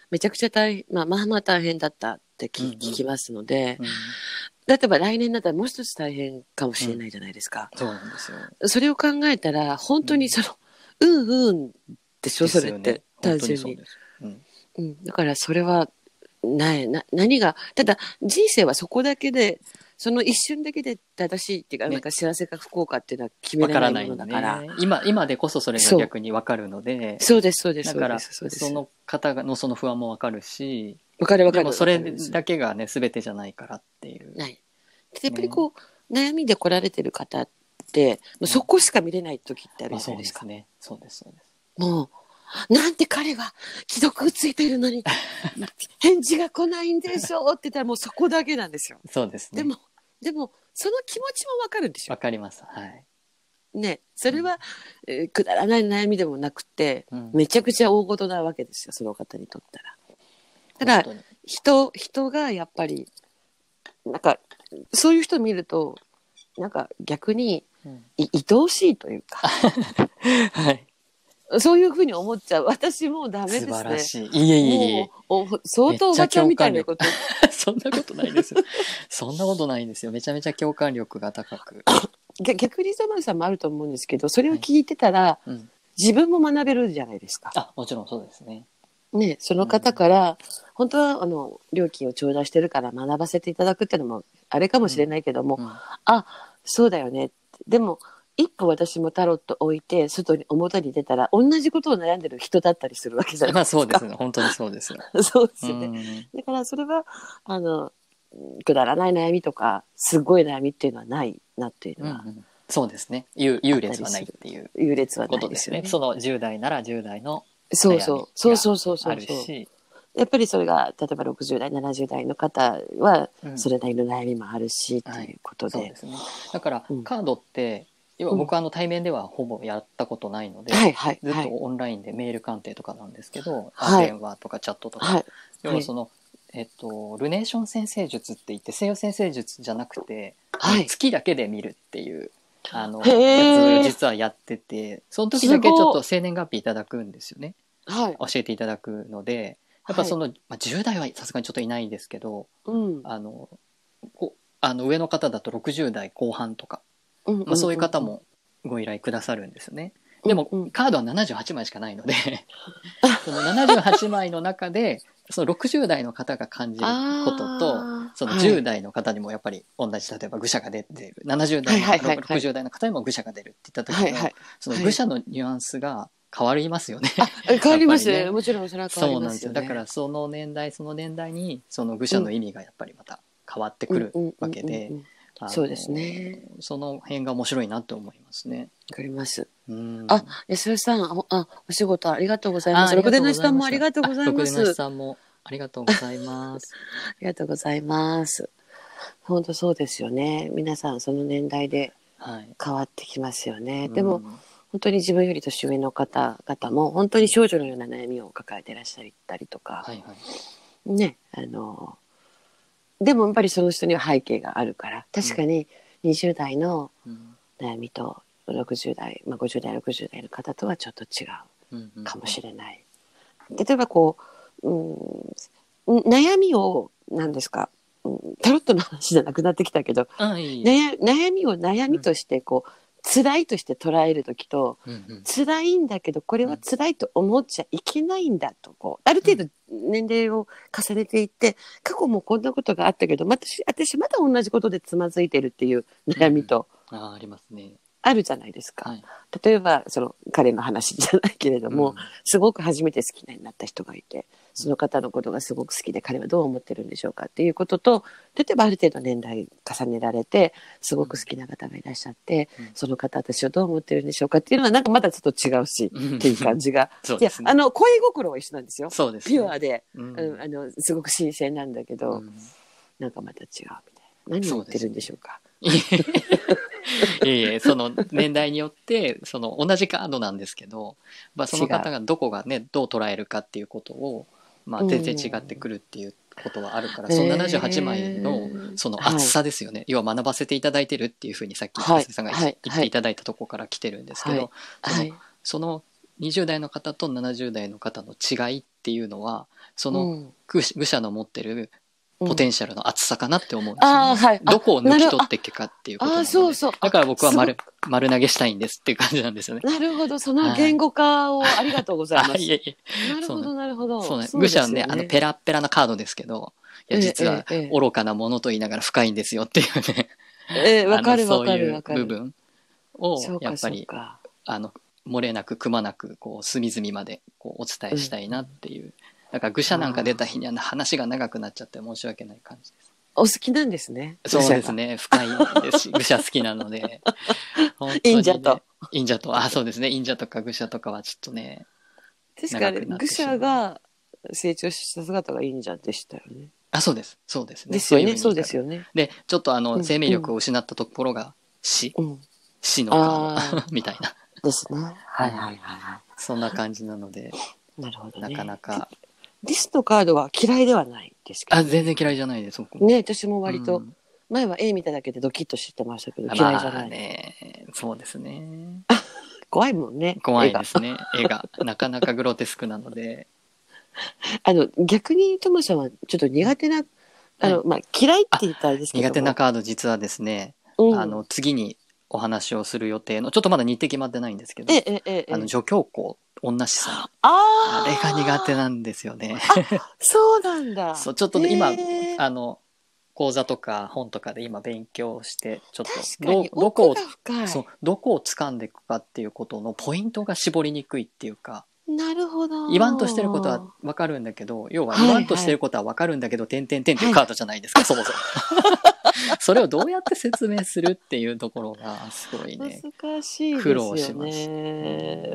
めちゃくちゃ大変、まあまあ大変だったって聞きますので、 うん、 例えば来年だったらもう一つ大変かもしれないじゃないですか。 そうなんですよ。 それを考えたら本当にその、うんでしょ、それって単純に。だからそれは何が、ただ人生はそこだけで、その一瞬だけで正しいっていうか、ね、なんか幸せか不幸かっていうのは決められないものだから。 ね、今でこそそれが逆に分かるので。 そうです、そうです。 だからその方のその不安も分かるし。 分かる。 でもそれだけがね、全てじゃないからっていう。 ない。やっぱりこう、悩みで来られてる方って、もうそこしか見れない時ってあるじゃないですか。 そうです。 もう。なんて彼は既読ついているのに返事が来ないんでしょうって言ったらもうそこだけなんですよ。 そうですね。 でもその気持ちもわかるんですよ。 わかります。はい。 ね、それは、くだらない悩みでもなくて、めちゃくちゃ大事なわけですよ、その方にとったら。ただ人がやっぱりなんかそういう人を見るとなんか逆に、愛おしいというか。 はい。 そういうふうに思っちゃう。私もうダメですね。 素晴らしい。いえ。 相当おばちゃんみたいなこと。 そんなことないですよ。そんなことないんですよ。めちゃめちゃ共感力が高く。 逆に磯丸さんもあると思うんですけど、それを聞いてたら、自分も学べるじゃないですか。 もちろんそうですね。 ね、その方から、本当は料金を頂戴してるから学ばせていただくっていうのもあれかもしれないけども、そうだよね。でも、一歩私もタロット置いて表に出たら同じことを悩んでる人だったりするわけじゃないですか。 そうですね。本当にそうですよ。 そうですよね。だからそれはくだらない悩みとかすごい悩みっていうのはないなっていうのは、 そうですね。優劣はないっていう優劣はなことですね。その10代なら10代の悩みがあるし、やっぱりそれが例えば60代70代の方はそれなりの悩みもあるしっていうことで、 そうですね。だからカードって僕は対面ではほぼやったことないので、ずっとオンラインでメール鑑定とかなんですけど、電話とかチャットとか、要はその、ルネーション占星術って言って西洋占星術じゃなくて、月だけで見るっていうやつ実はやってて、その時だけちょっと生年月日いただくんですよね。教えていただくので、やっぱその、10代はさすがにちょっといないんですけど、上の方だと60代後半とか、そういう方もご依頼くださるんですよね。でも、カードは78枚しかないのでその78枚の中でその60代の方が感じることとその10代の方にもやっぱり同じ、例えば愚者が出ている70代の60代の方にも愚者が出るって言った時のその愚者のニュアンスが変わりますよね。 変わりますね。もちろんそれは変わりますよね。そうなんですよ。 だからその年代にその愚者の意味がやっぱりまた変わってくるわけで、 そうですね。 その辺が面白いなと思いますね。 わかります。安代さん、お仕事ありがとうございます。ろくでなしさんもありがとうございます。ろくでなしさんもありがとうございます。 ありがとうございます。本当そうですよね。皆さんその年代で変わってきますよね。でも本当に自分より年上の方々も本当に少女のような悩みを抱えていらっしゃったりとか、ね、でもやっぱりその人には背景があるから確かに20代の悩みと60代、50代60代の方とはちょっと違うかもしれない。例えばこう、悩みを何ですか、タロットの話じゃなくなってきたけど、悩みを悩みとしてこう辛いとして捉える時と、辛いんだけどこれは辛いと思っちゃいけないんだとこうある程度年齢を重ねていって過去もこんなことがあったけど私まだ同じことでつまずいてるっていう悩みと、 ありますね。 あるじゃないですか。例えばその彼の話じゃないけれども、すごく初めて好きになった人がいてその方のことがすごく好きで彼はどう思ってるんでしょうかっていうことと、例えばある程度年代重ねられてすごく好きな方がいらっしゃって、その方私はどう思ってるんでしょうかっていうのはなんかまだちょっと違うし、っていう感じがいや恋心は一緒なんですよ。そうですね、ピュアで、すごく新鮮なんだけど、なんかまた違うみたいな。何を言ってるんでしょうか。 その年代によってその同じカードなんですけど、その方がどこがねどう捉えるかっていうことを、全然違ってくるっていうことはあるから、その78枚のその厚さですよね、要は学ばせていただいてるっていうふうにさっき安井さんが言っていただいたところから来てるんですけど、その 20代の方と70代の方の違いっていうのはその愚者の持ってるポテンシャルの厚さかなって思うんですよ、ね、 はい、 どこを抜き取っていくかっていうことなので、 そうそう、 だから僕は丸投げしたいんですっていう感じなんですよね。 なるほど、その言語化をありがとうございます。 いえいえ、 なるほどなるほど。 そうね、愚者はねペラッペラなカードですけど、いや実は愚かなものと言いながら深いんですよっていうねわかるわかるそういう部分をやっぱり漏れなくくまなくこう隅々までこうお伝えしたいなっていう、だから愚者なんか出た日には話が長くなっちゃって申し訳ない感じです。 お好きなんですね。 そうですね、深いですし愚者好きなので本当に、ね、忍者とそうですね、忍者とか愚者とかはちょっとね、 確かに愚者が成長した姿が忍者でしたよね。 そうですそうですね、 ですよね、そうですよね。 でちょっと生命力を失ったところが死のカードみたいなですね。はいはいはい。 そんな感じなので、 なるほどね。 なかなかディスのカードは嫌いではないですけど、 全然嫌いじゃないです。 ね、私も割と、前は絵見ただけでドキッとしてましたけど、嫌いじゃない。 ね、そうですね。 怖いもんね。 怖いですね。絵がなかなかグロテスクなので。 逆にトモさんはちょっと苦手な、嫌いって言ったらあれですけど、 苦手なカード実はですね、次にお話をする予定の、ちょっとまだ日程決まってないんですけど、女教皇女子さん、あれが苦手なんですよね。 そうなんだ。 そう、ちょっと今講座とか本とかで今勉強してちょっとどこを掴んでいくかっていうことのポイントが絞りにくいっていうか。 なるほど。 言わんとしてることは分かるんだけど、要は言わんとしてることは分かるんだけど、点々点っていうカードじゃないですか、そもそも。それをどうやって説明するっていうところがすごいね、 難しいですよね。 苦労します。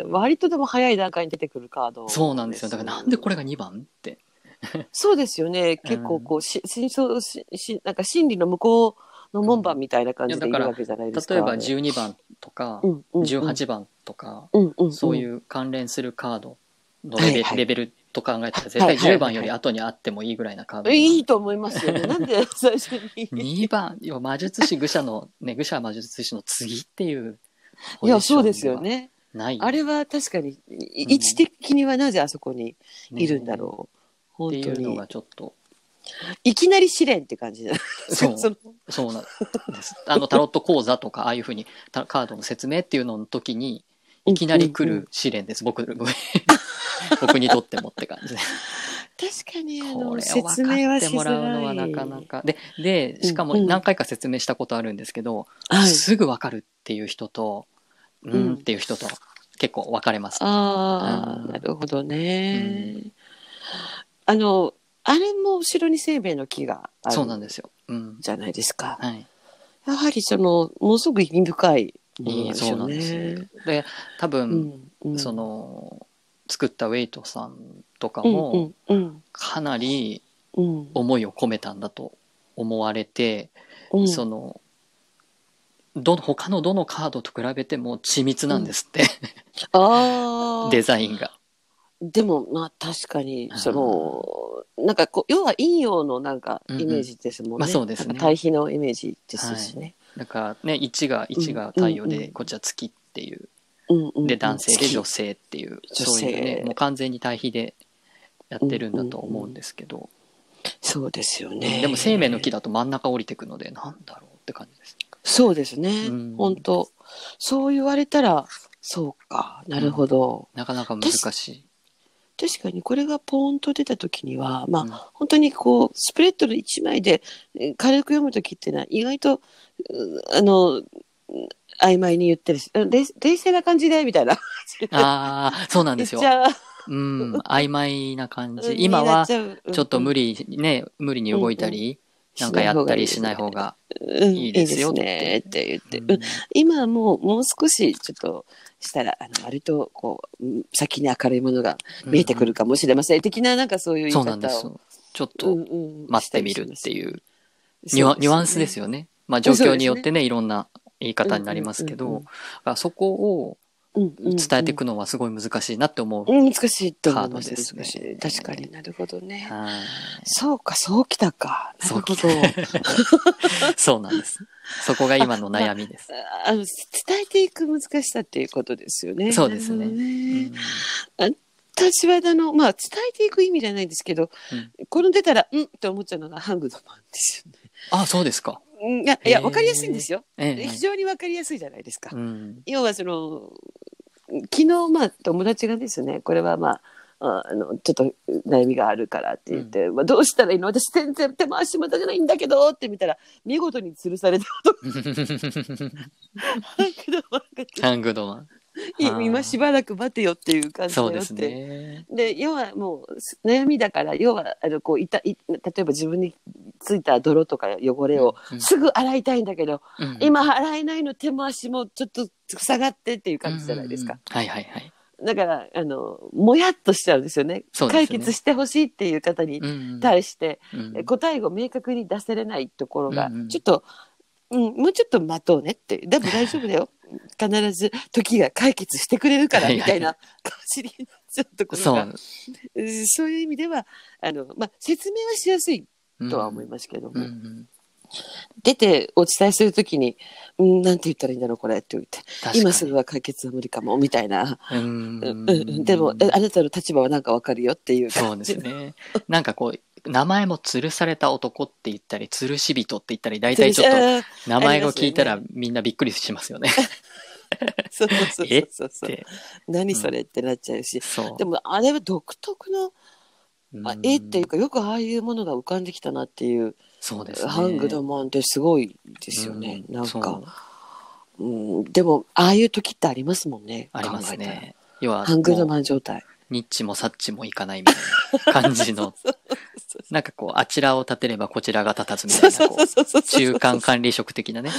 割とでも早い段階に出てくるカード、 そうなんですよ。だからなんでこれが2番って。 そうですよね。結構こう、なんか心理の向こうの門番みたいな感じでいるわけじゃないですか。 例えば12番とか18番とか、そういう関連するカードのレベルと考えたら絶対10番より後にあってもいいぐらいなカード。 いいと思いますよね。なんで最初に 2番魔術師愚者のね、愚者魔術師の次っていういやそうですよね。 ないあれは確かに位置的にはなぜあそこにいるんだろう。本当にっていうのがちょっといきなり試練って感じだ。 そうなんです。タロット講座とかああいうふうにカードの説明っていうのの時にいきなり来る試練です。僕にとってもって感じで。 確かにこれを分かってもらうのはなかなかでしかも何回か説明したことあるんですけど、すぐ分かるっていう人とっていう人と結構分かれます。 なるほどね。あれも後ろに生命の木がある。そうなんですよ。じゃないですか。やはりものすごく意味深いものなんですよね。 で多分、作ったウェイトさんとかもかなり思いを込めたんだと思われて、他のどのカードと比べても緻密なんですって、デザインが。でも確かになんか要は陰陽のなんかイメージですもんね。そうですね。対比のイメージですしね。 だからね、1が太陽でこっちは月っていう、で男性で女性っていう、そういうね、もう完全に対比でやってるんだと思うんですけど。 そうですよね。 でも生命の木だと真ん中降りてくのでなんだろうって感じです。 そうですね。本当そう言われたらそうか、なるほど。 なかなか難しい。 確かにこれがポーンと出た時には本当にスプレッドの1枚で軽く読む時っていうのは意外と曖昧に言ったり冷静な感じでみたいなそうなんですよ。曖昧な感じ。今はちょっと無理に動いたりなんかやったりしない方がいいですよって言って、今はもう少しちょっとしたら割と先に明るいものが見えてくるかもしれません的ななんかそういう言い方を。そうなんです。 ちょっと待ってみるっていうニュアンスですよね。状況によってね、いろんな言い方になりますけど、そこを伝えていくのはすごい難しいなって思うカードですね。 確かになるほどね。そうか、そうきたか。なるほど。 そうなんです。 そこが今の悩みです。 伝えていく難しさっていうことですよね。 そうですね。 私は伝えていく意味じゃないんですけど、この出たらって思っちゃうのがハングドマンですよね。 あ、そうですか。 いや分かりやすいんですよ。非常に分かりやすいじゃないですか。要は昨日友達がですね、これはちょっと悩みがあるからって言って、どうしたらいいの、私全然手回し無駄じゃないんだけどって見たら見事に吊るされたハングドマン今しばらく待てよっていう感じだよって。そうですね。で要はもう悩みだから、要は例えば自分についた泥とか汚れをすぐ洗いたいんだけど、今洗えないの、手回しもちょっと塞がってっていう感じじゃないですか。 はいはいはい。 だからもやっとしちゃうんですよね。解決してほしいっていう方に対して、答えを明確に出せれないところが、ちょっと、もうちょっと待とうねって、でも大丈夫だよ必ず時が解決してくれるからみたいな感じになっちゃうところが、そういう意味では説明はしやすいとは思いますけども、出てお伝えするときになんて言ったらいいんだろうこれって言って、今すぐは解決は無理かもみたいな、でもあなたの立場はなんかわかるよっていう感じ。 そうですね。なんかこう名前も吊るされた男って言ったり吊るし人って言ったり、大体ちょっと名前を聞いたらみんなびっくりしますよね。 そう何それってなっちゃうし、でもあれは独特のっていうか、よくああいうものが浮かんできたなっていう。そうですね。ハングドマンってすごいですよね。なんか、でもああいう時ってありますもんね。 ありますね。要はハングドマン状態。 ニッチもサッチもいかないみたいな感じの。なんかこう、あちらを立てればこちらが立たずみたいな、中間管理職的なね。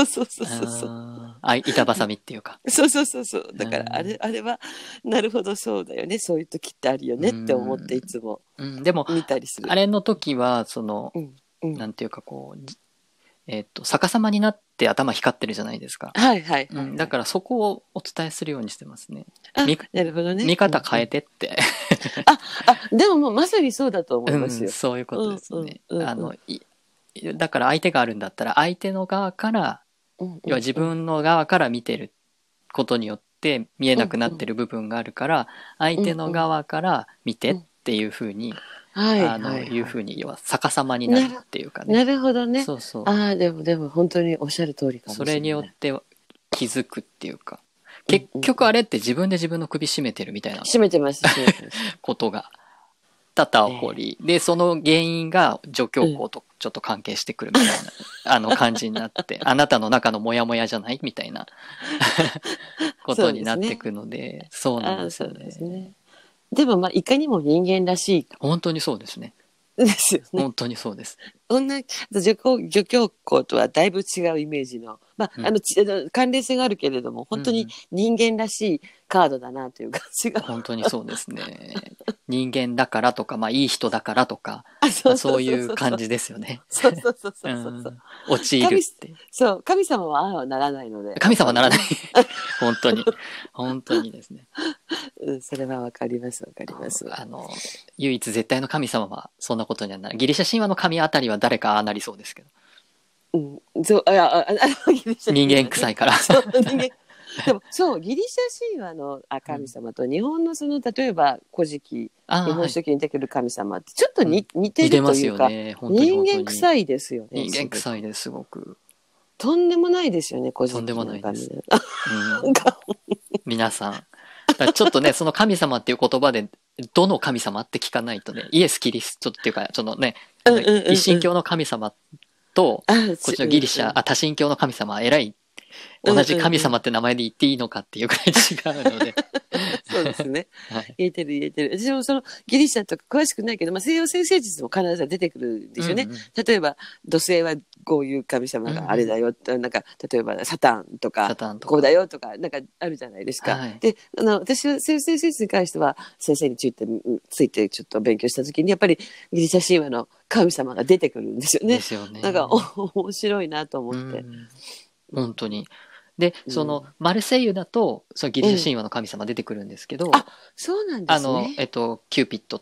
板挟みっていうか。 そう。だからあれは、なるほどそうだよね。そういう時ってあるよねって思っていつもでも、 見たりする。 あれの時は、なんていうかこう、逆さまになって頭光ってるじゃないですか。だからそこをお伝えするようにしてますね。 なるほどね。 見方変えてって。 でももうまさにそうだと思いますよ。 そういうことですね。だから相手があるんだったら、相手の側から、要は自分の側から見てることによって見えなくなってる部分があるから、相手の側から見てっていうふうに、いうふうに要は逆さまになるっていうかね。 なるほどね。 そうそう。 でも本当におっしゃる通りかもしれない。 それによって気づくっていうか、結局あれって自分で自分の首絞めてるみたいな。 絞めてます。 ことが多々起こり、でその原因が除去口とちょっと関係してくるみたいな、感じになってあなたの中のモヤモヤじゃないみたいなことになってくので、そうなんですよね。 でもいかにも人間らしい。 本当にそうですね。 ですよね。 本当にそうです。 除去口とはだいぶ違うイメージの、関連性があるけれども、本当に人間らしいカードだなという感じが。 本当にそうですね。人間だからとか、いい人だからとか、そういう感じですよね。 そう。 陥るってそう、神様はああはならないので。 神様はならない。本当にですね。 それはわかります。 唯一絶対の神様はそんなことにはなる。ギリシャ神話の神あたりは誰かああなりそうですけど。人間臭いから。 でもそう、ギリシャ神話の神様と日本の例えば古事記、日本書紀に出てくる神様ってちょっと似てるというか、人間臭いですよね。 人間臭いです、すごく。 とんでもないですよね、古事記。 とんでもないです。皆さん。ちょっとね、その神様っていう言葉で、どの神様って聞かないとね、イエス・キリストっていうか、そのね、一神教の神様と、こっちのギリシャ、多神教の神様は偉い。同じ神様って名前で言っていいのかっていうくらい違うので。 そうですね。言えてる。私もギリシャとか詳しくないけど、西洋先生術も必ず出てくるんですよね。例えば土星はこういう神様があれだよ、なんか例えばサタンとかこうだよとかなんかあるじゃないですか。で、私は西洋先生術に関しては先生についてちょっと勉強した時にやっぱりギリシャ神話の神様が出てくるんですよね。 ですよね。 なんか面白いなと思って。 本当に。で、マルセイユだとギリシャ神話の神様出てくるんですけど、 そうなんですね。 キューピッドとか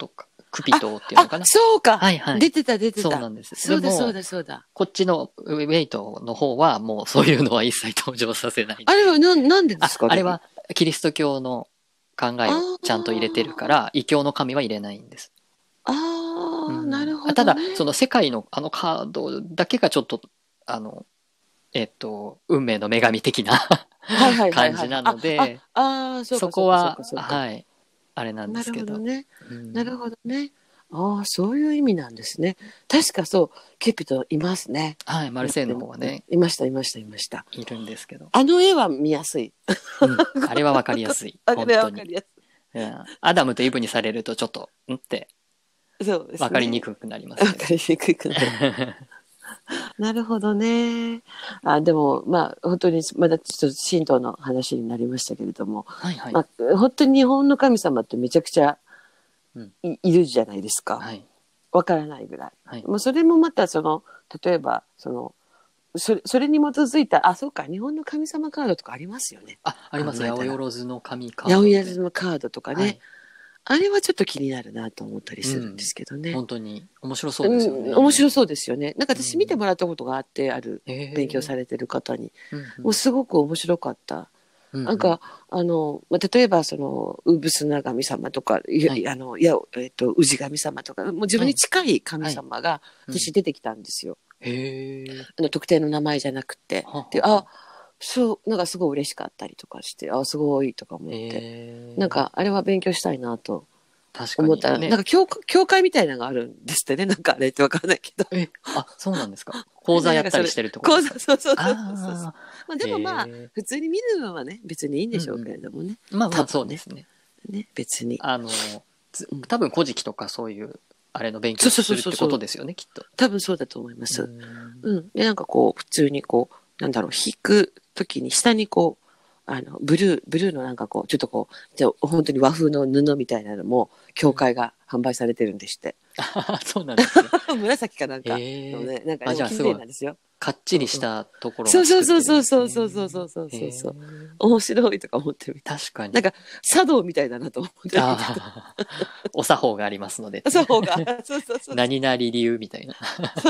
クピトっていうのかな。 そうか、 はいはい。 出てた。 そうなんです。 そうだでもそうだそうだ。 こっちのウェイトの方はもうそういうのは一切登場させない。 あれはなんでですかね。 あれはキリスト教の考えをちゃんと入れてるから、異教の神は入れないんです。 なるほただ、 どね。 その世界のあのカードだけがちょっと、あの、運命の女神的なはいはいはいはい。 感じなので、 そうかそうかそうそこは、 かそうか。 はい、あれなんでなるすけど。 ほどね。 うん、 なるほどね。そういう意味なんですね。確かそう、キュピトいますね。 はい、マルセイの方はね、 いましたいましたいました。 いるんですけど。 あの絵は見やすい。 うん、あれはわかりやすい。 あれは本当に。 わかりやすうん、アダムとイブにされるとちょっと、ってい。そうですね。 わかりにくくなりますけど。 わかりにくくなる。なるほどね。でもまあ本当にまだちょっと神道の話になりましたけれども、 はいはい。 まあ本当に日本の神様ってめちゃくちゃうん、 いるじゃないですか。 はい。 わからないぐらい。 はい。 もうそれもまた例えばそれに基づいたそうか日本の神様カードとかありますよね。 あります。八百万の神カー八ド。 百万のカードとかね、 はい、 あれはちょっと気になるなと思ったりするんですけどね。 本当に面白そうですよね。 面白そうですよね。なんか私見てもらったことがあって、勉強されてる方に、もうすごく面白かった。なんか例えばウブスナ神様とか、宇治神様とか、もう自分に近い神様が私出てきたんですよ。特定の名前じゃなくて、でなんかすごい嬉しかったりとかして、すごいとか思って、なんかあれは勉強したいなと思ったら、なんか教会みたいなのがあるんですってね。なんかあれってわからないけど。 そうなんですか。講座やったりしてるってことですか。 そう。まあでもまあ普通に見るのはね別にいいんでしょうけれどもね。 まあそうですね。 別に多分古事記とかそういうあれの勉強するってことですよね、きっと。 多分そうだと思います。でなんかこう普通にこうなんだろう引くときに下にこうブルーのなんかこうちょっとこう本当に和風の布みたいなのも教会が販売されてるんでして。 そうなんですね。 紫かなんかのね、なんか綺麗なんですよ。 かっちりしたところがそう面白いとか思ってみた。 確かに。 なんか茶道みたいだなと思って。 お作法がありますので。 作法が何々理由みたいな。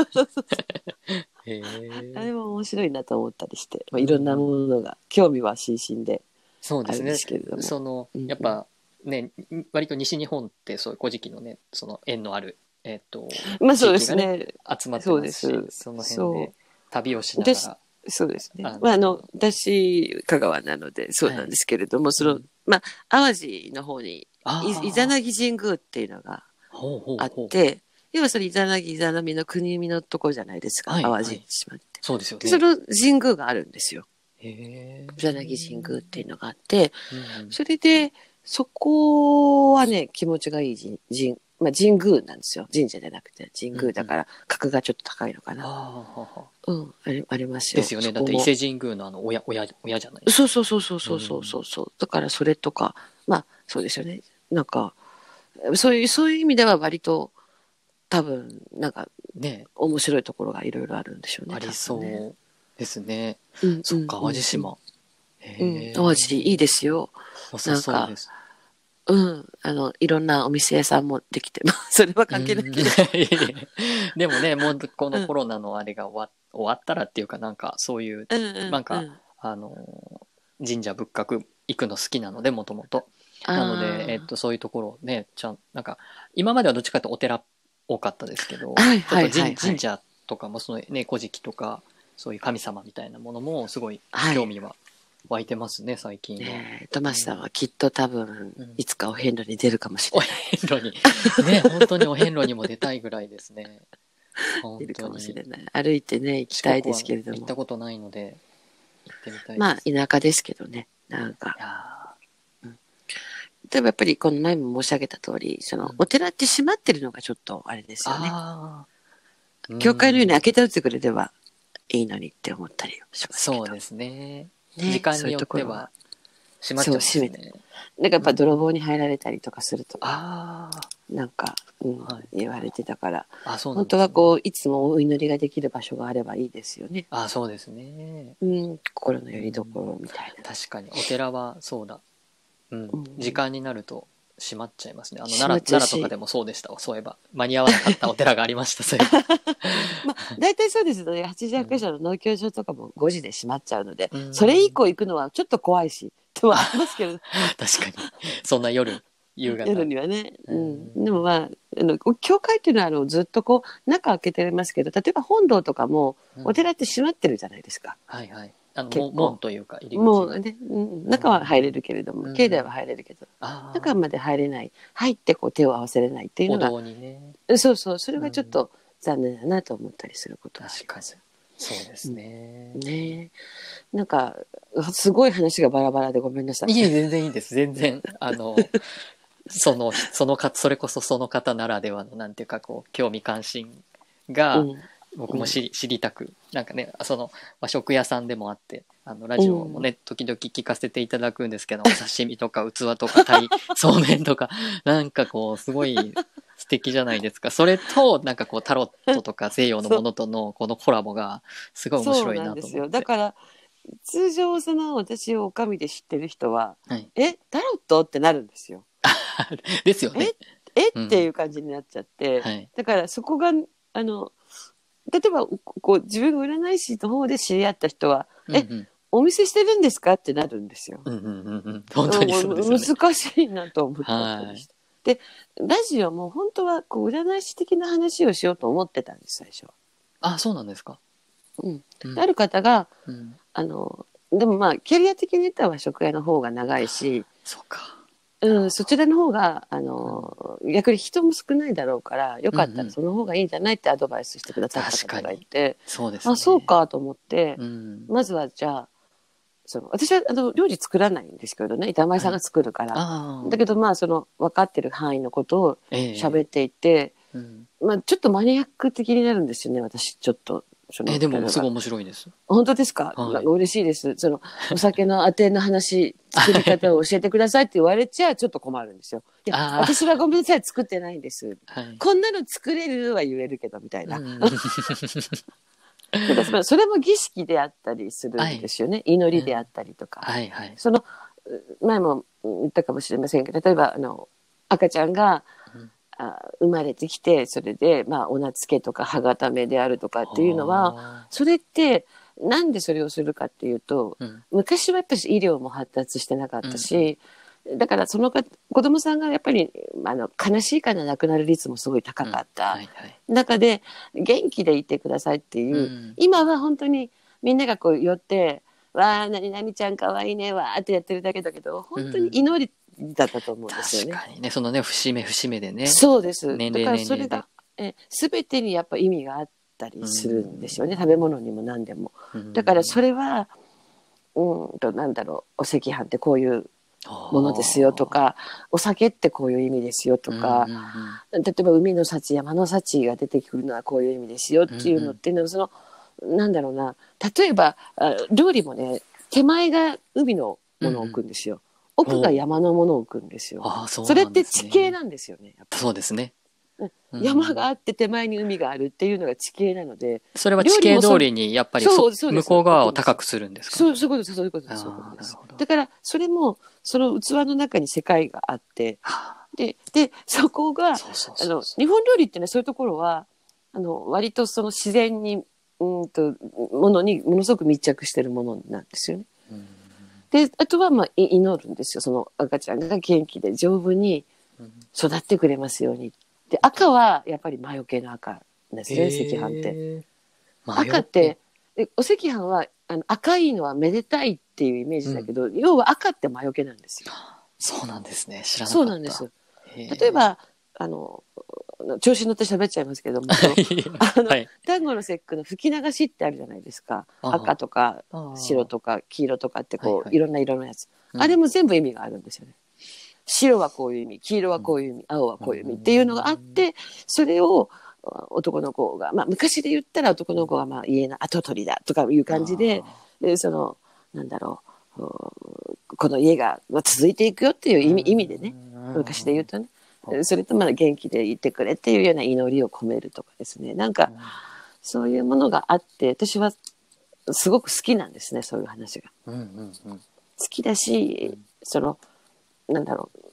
あれも面白いなと思ったりして、いろんなものが興味は津々であるんですけれども。 やっぱね、割と西日本ってそういう古事記のね、その縁のあるまあそうですね。 集まってますし、その辺で旅をしながら。 そうですね。私香川なのでそうなんですけれども、淡路の方にイザナギ神宮っていうのがあって、要はそれイザナギイザナミの国見のところじゃないですか、淡路島って。 そうですよね。 その神宮があるんですよ。イザナギ神宮っていうのがあって、それでそこはね気持ちがいい神宮なんですよ。神社じゃなくて神宮だから格がちょっと高いのかな。ありますよ。 ですよね。だって伊勢神宮の親じゃない。 そう。だからそれとかそうですよね。なんかそういう意味では割と多分なんかね面白いところがいろいろあるんでしょうね。 ありそうですね。そっか淡路島。 淡路いいですよ。なんかいろんなお店屋さんもできて、それは関係ないけど。 でもね、もうこのコロナのあれが終わったらっていうか、なんかそういう、なんか、神社仏閣行くの好きなので、もともと。なので、そういうところね、なんか、今まではどっちかというとお寺多かったですけど、神社とかも、そのね、古事記とか、そういう神様みたいなものも、すごい興味は湧いてますね、最近は。 トマスさんはきっと多分、いつかお遍路に出るかもしれない。 お遍路に。ね、本当にお遍路にも出たいぐらいですね。 出るかもしれない。歩いてね、行きたいですけれども。 行ったことないので、行ってみたいです。 田舎ですけどね、なんか。例えばやっぱりこの前も申し上げた通り、お寺って閉まってるのがちょっとあれですよね。教会のように開けて打ってくれればいいのにって思ったりしますけど。 そうですね。時間によっては閉まっちゃうんですね。 なんかやっぱ泥棒に入られたりとかするとか、なんか、言われてたから、本当はこういつもお祈りができる場所があればいいですよね。 そうですね。 心の拠り所みたいな。 確かにお寺はそうだ。時間になると閉まっちゃいますね。 閉まっちゃうし奈良とかでもそうでしたわ。そういえば間に合わなかったお寺がありました。そういえば。 まあ大体そうですので、88箇所の農協所とかも5時で閉まっちゃうので、 うん、 それ以降行くのはちょっと怖いしとはありますけど確かにそんな夕方。 夜にはね、でもまあ教会っていうのはずっとこう中開けてますけど、例えば本堂とかもお寺って閉まってるじゃないですか。 はいはい。 結構門というか入り口もうね、中は入れるけれども、境内は入れるけど、中まで入れない、入ってこう手を合わせれないっていうのが、 お堂にね、 そうそう、それがちょっと残念だなと思ったりすることがあります。 そうですね。 ね、なんかすごい話がバラバラでごめんなさい。 いい、全然いいです。全然それこそその方ならではのなんていうかこう興味関心が、僕も知りたく、なんかね、和食屋さんでもあって、ラジオもね、時々聞かせていただくんですけど、お刺身とか器とかそうめんとか、なんかこうすごい素敵じゃないですか。それとなんかこうタロットとか西洋のものとのこのコラボがすごい面白いなと思って。そうなんですよ。 だから通常私をお上で知ってる人は、 はい、 タロットってなるんですよ。 ですよね。 っていう感じになっちゃって、 はい、 だからそこが例えばこう自分が占い師の方で知り合った人は、お見せしてるんですかってなるんですよ。 本当にそうですよね。 難しいなと思ったりして。でラジオも本当はこう占い師的な話をしようと思ってたんです最初。 あ、そうなんですか。 ある方が、でもまあキャリア的に言ったら和食屋の方が長いし、 そうか。 そちらの方が逆に人も少ないだろうからよかったらその方がいいんじゃないってアドバイスしてくださった方がいて、 そうですね、 あ、そうかと思って、まずはじゃあ私は料理作らないんですけどね、板前さんが作るから、だけどまあ分かってる範囲のことを喋っていて、まあちょっとマニアック的になるんですよね、私ちょっと。 でもすごい面白いです。 本当ですか？嬉しいです。お酒のあての話、作り方を教えてくださいって言われちゃちょっと困るんですよ。いや、私はごめんなさい、作ってないんです。こんなの作れるは言えるけどみたいな。それも儀式であったりするんですよね。祈りであったりとか。前も言ったかもしれませんけど、例えば赤ちゃんが生まれてきて、それでお名付けとか歯固めであるとかっていうのは、それってなんでそれをするかっていうと、昔はやっぱり医療も発達してなかったし、だから子供さんがやっぱり悲しいから亡くなる率もすごい高かった中で、元気でいてくださいっていう、今は本当にみんながこう寄って「わあ何々ちゃんかわいいねわー」ってやってるだけだけど、本当に祈りだったと思うんですよね。 確かにね、そのね、節目節目でね。 そうです。 年だから齢でそれが全てにやっぱ意味があったりするんですよね、食べ物にも何でも。だからそれはなんだろう、お赤飯ってこういうものですよとか、お酒ってこういう意味ですよとか、例えば海の幸山の幸が出てくるのはこういう意味ですよっていうのっていうのは、なんだろうな、例えば料理もね、手前が海のものを置くんですよ、奥が山のものを置くんですよ。それって地形なんですよね。 そうですね。 山があって手前に海があるっていうのが地形なので、 それは地形通りにやっぱり向こう側を高くするんですか？ そういうことです、そういうことです。だからそれもその器の中に世界があって、でそこが日本料理ってね、そういうところは割とその自然にものにものすごく密着してるものなんですよね。であとは祈るんですよ。その赤ちゃんが元気で丈夫に育ってくれますように。で赤はやっぱり魔除けの赤ですね、赤飯って。赤ってお赤飯は赤いのはめでたいっていうイメージだけど、要は赤って魔除けなんですよ。 そうなんですね。知らなかった。 そうなんです。例えば調子に乗って喋っちゃいますけども、端午の節句の吹き流しってあるじゃないですか。赤とか白とか黄色とかってこういろんな色のやつ、あれも全部意味があるんですよね。白はこういう意味、黄色はこういう意味、青はこういう意味っていうのがあって、それを男の子が、昔で言ったら男の子が家の跡取りだとかいう感じで、なんだろう、この家が続いていくよっていう意味でね、昔で言うとね、それと元気でいてくれっていうような祈りを込めるとかですね、なんかそういうものがあって、私はすごく好きなんですね、そういう話が。好きだし、なんだろ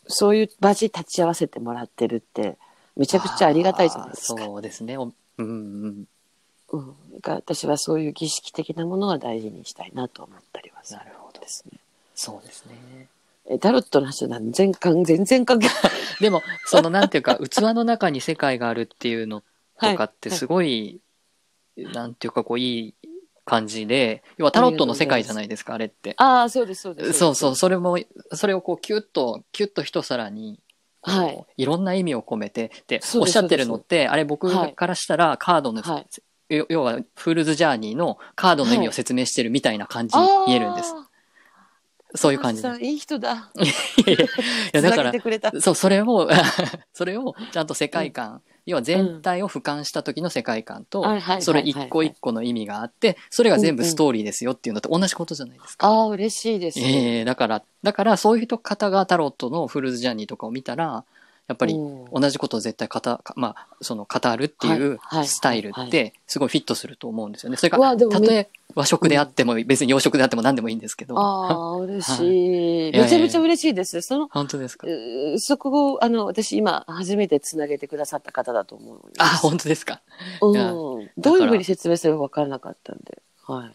そういう場に立ち会わせてもらってるってめちゃくちゃありがたいじゃないですか。 そうですね。うんうんうん、だから私はそういう儀式的なものは大事にしたいなと思ったりはするんですね。 そうですね。 タロットの話は全然関係ない。 でもなんていうか器の中に世界があるっていうのとかってすごい、なんていうかいい感じで、要はタロットの世界じゃないですか、あれって。 ああ、そうですそうです。 そうそう、それをキュッと一皿に、 はい、 いろんな意味を込めてでそうですおっしゃってるのって、あれ僕からしたらカードの、 はい、 要はフールズジャーニーのカードの意味を説明してるみたいな感じに見えるんです。そういう感じです。 いい人だ。 いやだかつなげてくれた。 らそうそれをちゃんと世界観、要は全体を俯瞰した時の世界観と、それ一個一個の意味があって、それが全部ストーリーですよっていうのと同じことじゃないですか。 ああ、嬉しいです。 だからそういう方がタロットのフールズジャーニーとかを見たら、やっぱり同じことを絶対語るっていうスタイルってすごいフィットすると思うんですよね。それがたとえ和食であっても、別に洋食であっても何でもいいんですけど。 ああ、嬉しい。めちゃめちゃ嬉しいです。 本当ですか。 そこを私今初めてつなげてくださった方だと思うんです。 あ、本当ですか。 どういうふうに説明すれば分からなかったんで。はい。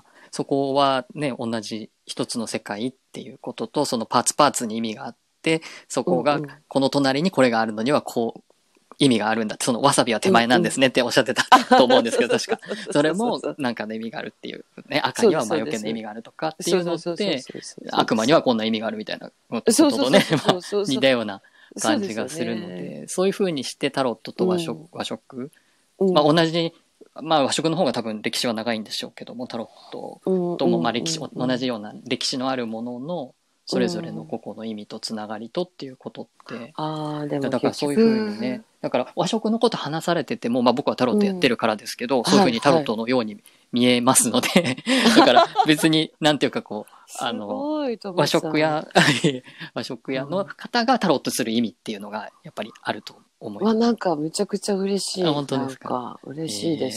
そこはね、同じ一つの世界っていうことと、そのパーツに意味があって、そこが、この隣にこれがあるのには意味があるんだって、そのわさびは手前なんですねっておっしゃってたと思うんですけど、確か。それもなんかの意味があるっていう。ね、赤には魔除けの意味があるとかっていうのって、悪魔にはこんな意味があるみたいなこととね、似たような感じがするので、そういうふうにしてタロットと和食、同じ、和食の方が多分歴史は長いんでしょうけども、タロットとも同じような歴史のあるもののそれぞれの個々の意味とつながりとっていうことって、だからそういうふうにね、だから和食のこと話されてても、僕はタロットやってるからですけど、そういうふうにタロットのように見えますので、だから別になんていうか和食屋の方がタロットする意味っていうのがやっぱりあると思います。 なんかめちゃくちゃ嬉しい。 本当ですか。 嬉しいです。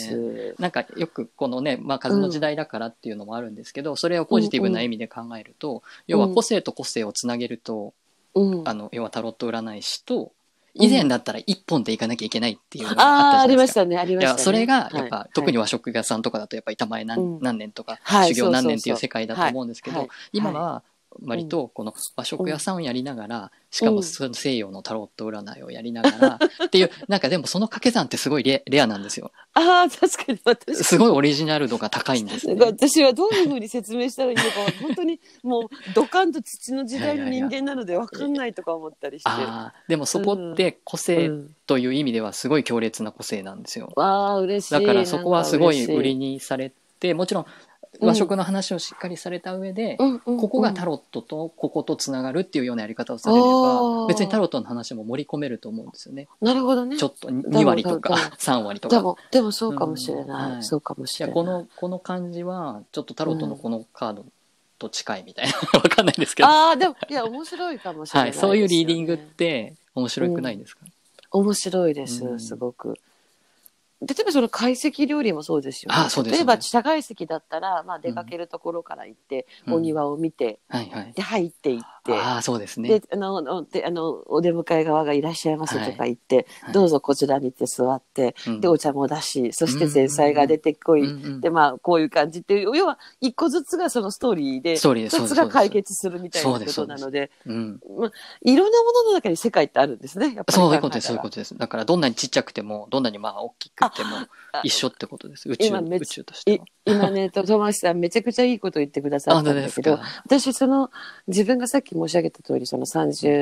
なんかよくこのね、風の時代だからっていうのもあるんですけど、それをポジティブな意味で考えると、要は個性と個性をつなげると、要はタロット占い師と、以前だったら一本で行かなきゃいけないっていうのがあったじゃないですか。 ありましたね、ありましたね。 それがやっぱ、特に和食屋さんとかだとやっぱり板前何年とか、修行何年っていう世界だと思うんですけど、今は割とこの和食屋さんをやりながら、しかもその西洋のタロット占いをやりながらっていう、なんかでもその掛け算ってすごいレアなんですよ。 確かに私。 すごいオリジナル度が高いんですね。 私はどういうふうに説明したらいいのか、本当にもうドカンと土の時代の人間なので分かんないとか思ったりして。 でもそこって個性という意味ではすごい強烈な個性なんですよ。 嬉しい。 だからそこはすごい売りにされて、もちろん和食の話をしっかりされた上で、ここがタロットとこことつながるっていうようなやり方をされれば、別にタロットの話も盛り込めると思うんですよね。 なるほどね。 ちょっと2割とか3割とか。 でもそうかもしれない。そうかもしれない。 この感じはちょっとタロットのこのカードと近いみたいな、わかんないですけど。 でも面白いかもしれないですよね。 そういうリーディングって面白くないですか？ 面白いです、すごく。例えばその懐石料理もそうですよね。 そうですね。 例えば茶懐石だったら、出かけるところから行って、お庭を見て、で入って行って、 そうですね。 でお出迎え側がいらっしゃいますとか言って、どうぞこちらにって座って、でお茶も出し、そして前菜が出てこい、でこういう感じっていう、要は一個ずつがそのストーリーで一つが解決するみたいなことなので、いろんなものの中に世界ってあるんですね。やっぱりそういうことです。だからどんなにちっちゃくてもどんなに大きくても一緒ってことです。宇宙としては。 今ね、トマスさんめちゃくちゃいいこと言ってくださったんだけど、私自分がさっき申し上げた通り、その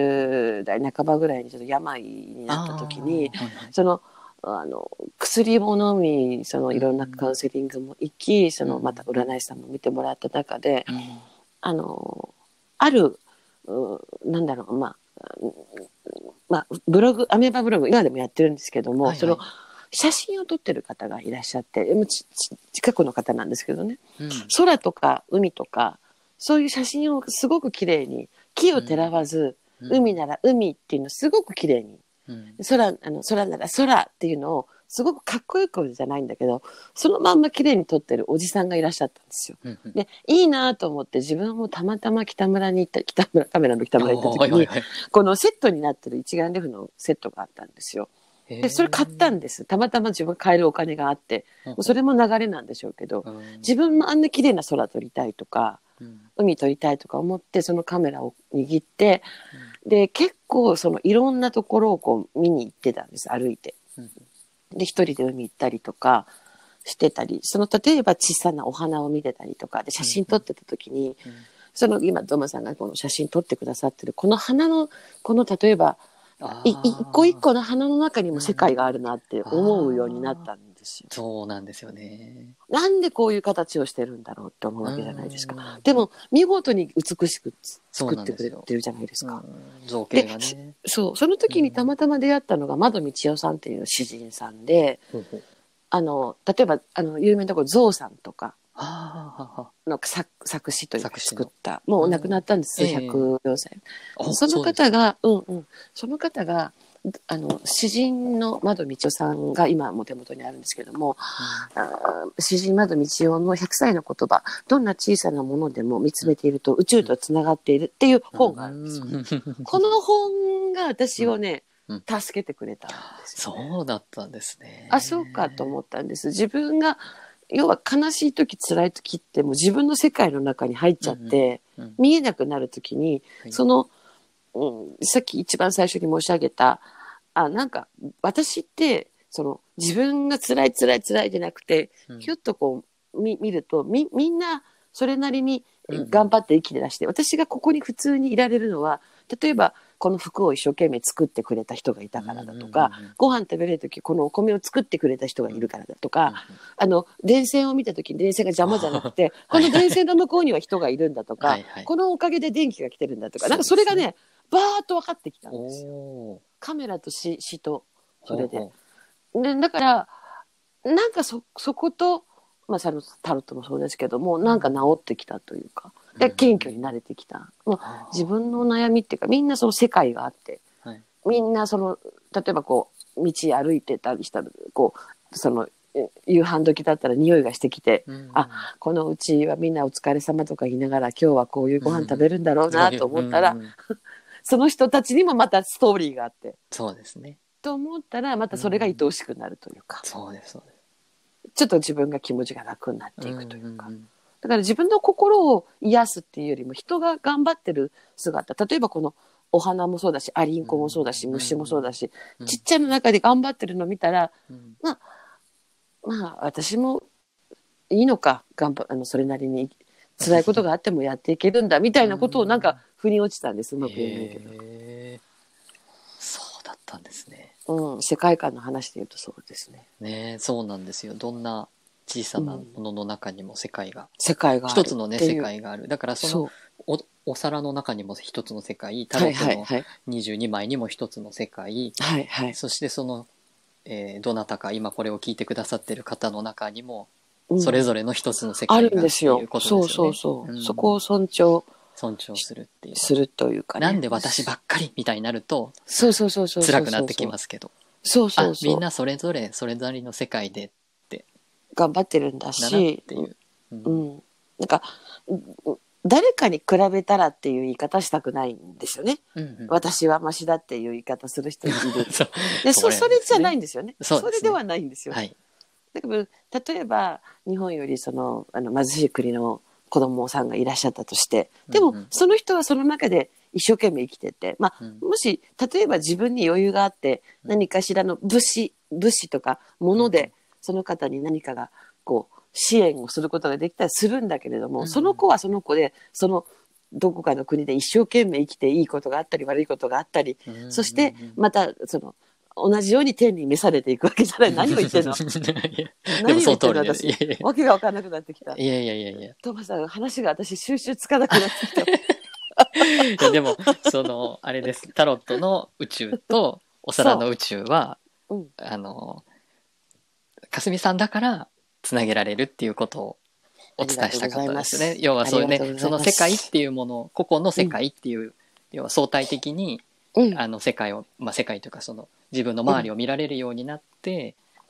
30代半ばぐらいにちょっと病になった時に、薬も飲み、いろんなカウンセリングも行き、また占い師さんも見てもらった中で、あるなんだろう、ブログ、アメーバブログ今でもやってるんですけども、写真を撮ってる方がいらっしゃって、近くの方なんですけどね、空とか海とかそういう写真をすごく綺麗に、木をてらわず、海なら海っていうのをすごく綺麗に、空なら空っていうのをすごくかっこよくじゃないんだけど、そのまんま綺麗に撮ってるおじさんがいらっしゃったんですよ。 うんうん、 で、いいなと思って自分もたまたま北村に行った、カメラの北村に行った時に、 はいはいはい、 このセットになってる一眼レフのセットがあったんですよ。で、それ買ったんです。たまたま自分買えるお金があって、それも流れなんでしょうけど、自分もあんな綺麗な空撮りたいとか、海撮りたいとか思って、そのカメラを握って、で、結構そのいろんなところをこう見に行ってたんです、歩いて。で、一人で海行ったりとかしてたり、その例えば小さなお花を見てたりとか、で、写真撮ってた時に、その今、ドマさんがこの写真撮ってくださってる、この花の、この例えば、一個一個の花の中にも世界があるなって思うようになったんですよ。 そうなんですよね。 なんでこういう形をしてるんだろうって思うわけじゃないですか。でも見事に美しく作ってくれてるじゃないですか。 造形がね。 その時にたまたま出会ったのが窓道夫さんっていう詩人さんで、例えば有名なところゾウさんとかの作詞というか作った、もう亡くなったんです、104歳。その方が、その方が詩人の窓道夫さんが今も手元にあるんですけども、詩人窓道夫の100歳の言葉、どんな小さなものでも見つめていると宇宙とつながっているっていう本があるんですよ。この本が私をね、助けてくれたんですよ、ね。 そうだったんですね。 あ、そうかと思ったんです。自分が要は悲しい時辛い時ってもう自分の世界の中に入っちゃって、見えなくなる時に、その、さっき一番最初に申し上げたなんか私ってその自分が辛いじゃなくて、ひょっとこう見るとみんなそれなりに頑張って生きてらして、私がここに普通にいられるのは、例えばこの服を一生懸命作ってくれた人がいたからだとか、ご飯食べれる時このお米を作ってくれた人がいるからだとか、電線を見た時に電線が邪魔じゃなくてこの電線の向こうには人がいるんだとかこのおかげで電気が来てるんだとか、なんかそれがねバーッと分かってきたんですよ。カメラと詩とそれで。でだからなんかそこと、まあ、タロットもそうですけども、なんか治ってきたというか、で謙虚に慣れてきた。もう自分の悩みっていうか、みんなその世界があって、みんなその例えばこう道歩いてたりしたらこうその夕飯時だったら匂いがしてきて、このうちはみんなお疲れ様とか言いながら今日はこういうご飯食べるんだろうなと思ったら、その人たちにもまたストーリーがあって、 そうですね。 と思ったらまたそれが愛おしくなるというか、 そうですそうです。 ちょっと自分が気持ちが楽になっていくというか、だから自分の心を癒すっていうよりも人が頑張ってる姿、例えばこのお花もそうだしアリンコもそうだし虫もそうだし、ちっちゃな中で頑張ってるのを見たら、まあ私もいいのか、それなりに辛いことがあってもやっていけるんだみたいなことをなんか腑に落ちたんです。うまく言えないけど。 そうだったんですね。 世界観の話で言うとそうですね。 ね、そうなんですよ。どんな小さなものの中にも世界が一つのね世界がある。だからそのお皿の中にも一つの世界、タロットの22枚にも一つの世界、そしてその、どなたか今これを聞いてくださってる方の中にもそれぞれの一つの世界があるっていうことですよね。 そうそこを尊重するっていう。 するというかね。 なんで私ばっかりみたいになると辛くなってきますけど。みんなそれぞれなりの世界でって頑張ってるんだしっていう、なんか誰かに比べたらっていう言い方したくないんですよね。私はマシだっていう言い方する人いる。でそれじゃないんですよね。それではないんですよ。だけど例えば日本よりその貧しい国の子供さんがいらっしゃったとして、でもその人はその中で一生懸命生きてて、もし例えば自分に余裕があって何かしらの物資とか物でその方に何かがこう支援をすることができたらするんだけれども、その子はその子でそのどこかの国で一生懸命生きていいことがあったり悪いことがあったり、そしてまたその同じように天に召されていくわけじゃない。何を言ってんの何を言ってんの私。わけが分かんなくなってきた。 いや。 トマさん、話が私収集つかなくなってきた。 でも、あれです。タロットの宇宙とお皿の宇宙は、かすみさんだからつなげられるっていうことをお伝えしたかったですね。要はそういうね、その世界っていうもの、個々の世界っていう、要は相対的に、世界を、世界というかその自分の周りを見られるようになって、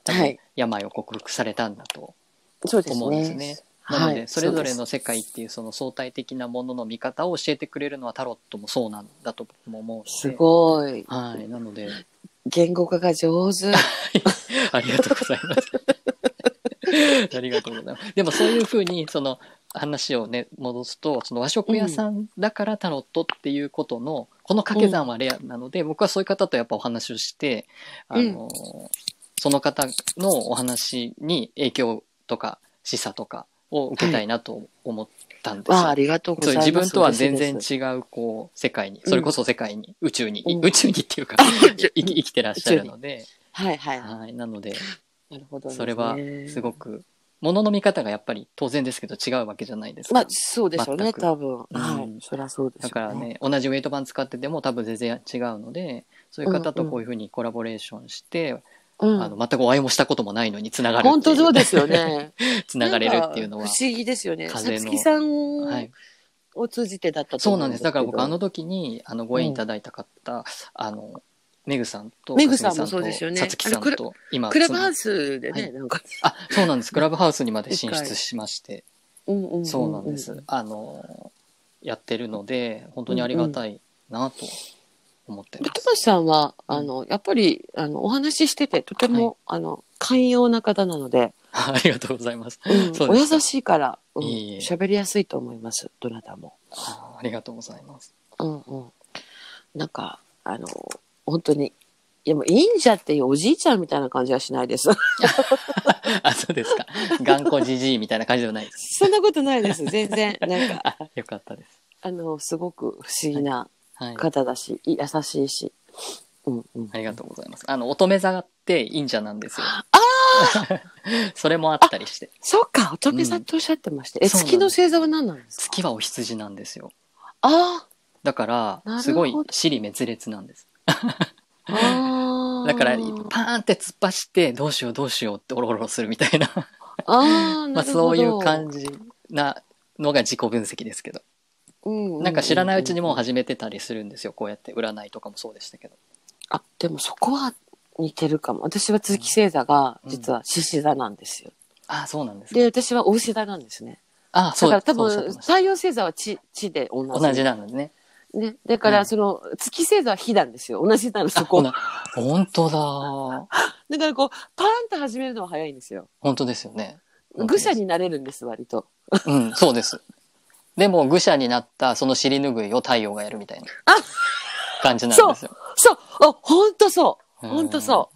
多分はい病を克服されたんだとそうです思うんですね。 ね。 なので、 はいそれぞれそうですの世界っていうその相対的なものの見方を教えてくれるのはタロットもそうなんだと僕も思うのすで、 ごい。 はい、なので、 言語化が上手。 ありがとうございます。ありがとうございます。でもそういうふうにその話をね戻すと、その和食屋さんだからタロットっていうことのこの掛け算はレアなので、僕はそういう方とやっぱお話をしてその方のお話に影響とか示唆とかを受けたいなと思ったんですよ。 ありがとうございます。 そういう自分とは全然嬉しいです。 違うこう世界に、それこそ世界に、宇宙に、 うん宇宙にっていうか生きてらっしゃるので、 はいはい。 はい、なのでなるほどですね。 それはすごく物の見方がやっぱり当然ですけど違うわけじゃないですか。 まあそうでしょうね全く多分。 うんはい。そりゃそうでしょうね。 だからね、同じウェイト板使ってても多分全然違うので、そういう方とこういうふうにコラボレーションして、全くお会いもしたこともないのにつながるっていう。 本当そうですよね。 つながれるっていうのは不思議ですよね。さ風のつきさんはい。 を通じてだったとそうなんです。 思うんですけど。 だから僕あの時にご縁いただいた方、メグさんとメグさんもかすみそうですよね。 さつきさんと今クラブハウスでね、 はいなんか。 そうなんです。クラブハウスにまで進出しまして、そうなんです。やってるので本当にありがたいなと思ってます。 トマさんはやっぱりお話ししててとても、寛容な方なので。 ありがとうございます。 お優しいからいい喋りやすいと思います。どなたも。 ありがとうございます。 なんか本当にいやもう忍者っていうおじいちゃんみたいな感じはしないです。 そうですか。頑固じじいみたいな感じではないです。 そんなことないです。全然なんかよかったです。 すごく不思議な方だし、優しいし。 ありがとうございます。乙女座って忍者なんですよ。それもあったりして。 そうか、乙女座とおっしゃってました。月の星座は何なんですか？ 月はお羊なんですよ。だからすごい尻滅裂なんです。だからパーンって突っ走ってどうしようどうしようってオロオロするみたいなそういう感じなのが自己分析ですけど、なんか知らないうちにもう始めてたりするんですよ。こうやって占いとかもそうでしたけど。 でもそこは似てるかも。私は月星座が実は獅子座なんですよ。 そうなんですか。 で私は牡牛座なんですね。 そうだから多分太陽星座は地で同じなんですね。 だからその月星座は火なんですよ。同じなのそこ。 本当だ。 だからこうパーンと始めるのは早いんですよ。 本当ですよね。 愚者になれるんです割と。 そうです。でも愚者になったその尻拭いを太陽がやるみたいな感じなんですよ。 そう本当そう本当そう。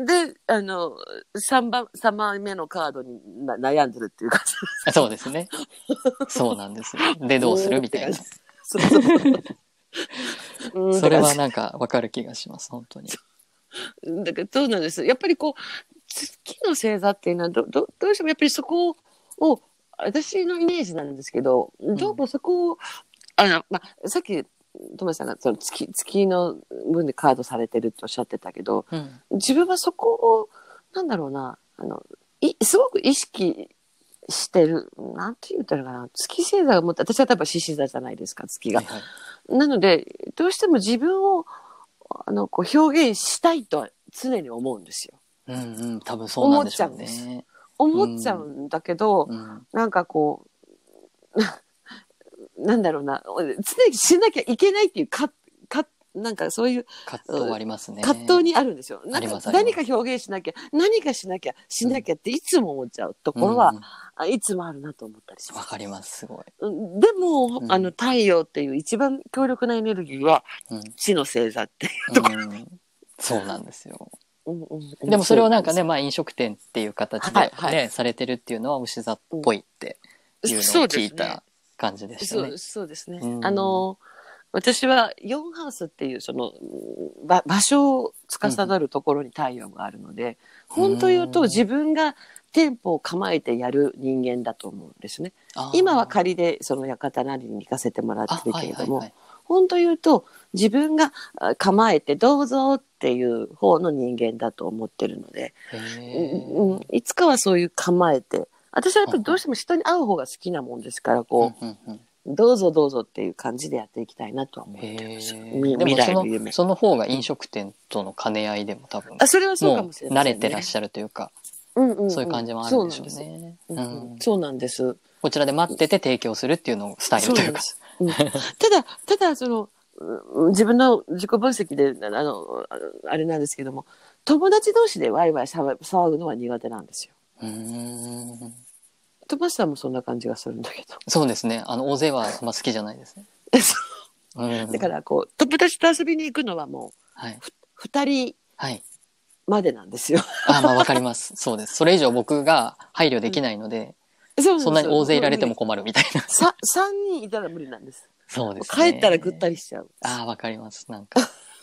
で3枚目のカードに悩んでるっていう感じ。 そうですね。そうなんですよ。でどうするみたいな。それはなんかわかる気がします本当に。 だからそうなんです。やっぱりこう月の星座っていうのはどうしてもやっぱりそこを私のイメージなんですけど、どうもそこをさっきトマさんがその月の分でカードされてるっておっしゃってたけど、自分はそこをなんだろうなすごく意識してるなんて言ったらかな、月星座が持って私は多分獅子座じゃないですか月が、なのでどうしても自分をこう表現したいとは常に思うんですよ。 多分そうなんでしょうね。 思っちゃうんだけど、なんかこうなんだろうな常にしなきゃいけないっていうなんかそういう葛藤ありますね。 葛藤にあるんですよ。なんか何か表現しなきゃ何かしなきゃっていつも思っちゃうところは、いつもあるなと思ったりします。 わかりますすごい。 でも、太陽っていう一番強力なエネルギーは、地の星座っていうところ、そうなんですよ。でもそれをなんかね、飲食店っていう形でね、されてるっていうのは牛座っぽいっていうのを聞いた感じでしたね。 そうですね。私は4ハウスっていうその場所を司るところに太陽があるので、本当言うと自分が店舗を構えてやる人間だと思うんですね。今は仮でその館なりに行かせてもらってるけれども、本当言うと自分が構えてどうぞっていう方の人間だと思ってるので、いつかはそういう構えて、私はやっぱりどうしても人に会う方が好きなもんですから、こうどうぞどうぞっていう感じでやっていきたいなとは思ってるんですよ。未来の夢。 その方が飲食店との兼ね合いでも多分、 それはそうかもしれない、 もう慣れてらっしゃるというか、そういう感じもあるんでしょうね。 そうなんです。 こちらで待ってて提供するっていうのをスタイルというか。 ただ自分の自己分析であれなんですけども、友達同士でワイワイ騒ぐのは苦手なんですよ。トマスさんもそんな感じがするんだけど。 そうですね。大勢はあんま好きじゃないですね。 だから友達と遊びに行くのはもう、2人までなんですよ。 まあわかります。そうです。それ以上僕が配慮できないので、そんなに大勢いられても困るみたいな。 3人いたら無理なんです。 そうですね。 帰ったらぐったりしちゃう。 わかります。なんか。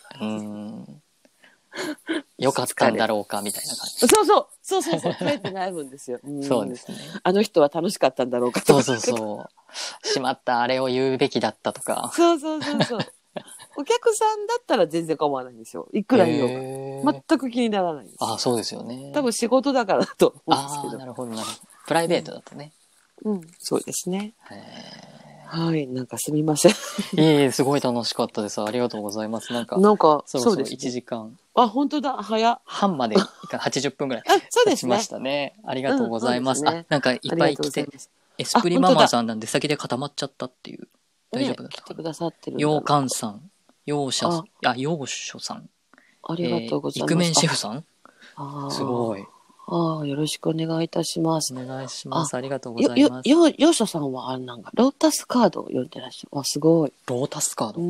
よかったんだろうかみたいな感じ。 そう帰ってないもんですよ。 そうですね。 あの人は楽しかったんだろうかとか。そうしまった、あれを言うべきだったとか。 そうお客さんだったら全然構わないんですよ。いくら言おうが全く気にならないんです。 そうですよね。 多分仕事だからだと思うんですけど。 なるほど。プライベートだとね。 そうですね。はい、なんかすみません。 すごい楽しかったです。ありがとうございます。なんかそうです。1時間。 本当だ、早。 半まで80分ぐらい経ちましたね。ありがとうございます。なんかいっぱい来て、エスプリママさんなんで先で固まっちゃったっていう。大丈夫だった来てくださってる。 ようかんさん、ようしょさん。 ありがとうございます。 イクメンシェフさん。すごい。 よろしくお願いいたします。 お願いします。ありがとうございます。 ようしょさんはなんかロータスカードを読んでらっしゃる。すごい。 ロータスカード。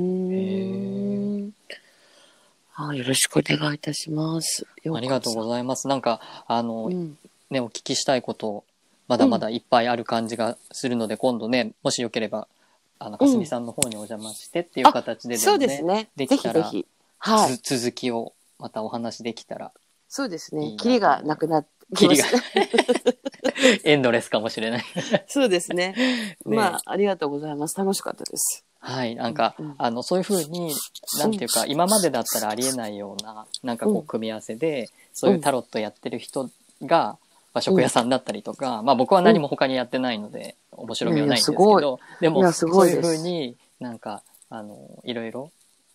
よろしくお願いいたします。 ありがとうございます。なんかお聞きしたいことまだまだいっぱいある感じがするので、今度ね、もしよければかすみさんの方にお邪魔してっていう形でそうですね。 できたら、続きをまたお話できたら。 そうですね。キリがなくなって。 キリがエンドレスかもしれない。 そうですね。ありがとうございます。楽しかったです。 はい、なんかそういうふうになんていうか、今までだったらありえないようななんか組み合わせで、そういうタロットやってる人が和食屋さんだったりとか、僕は何も他にやってないので面白みはないんですけど、でもそういうふうになんかいろいろ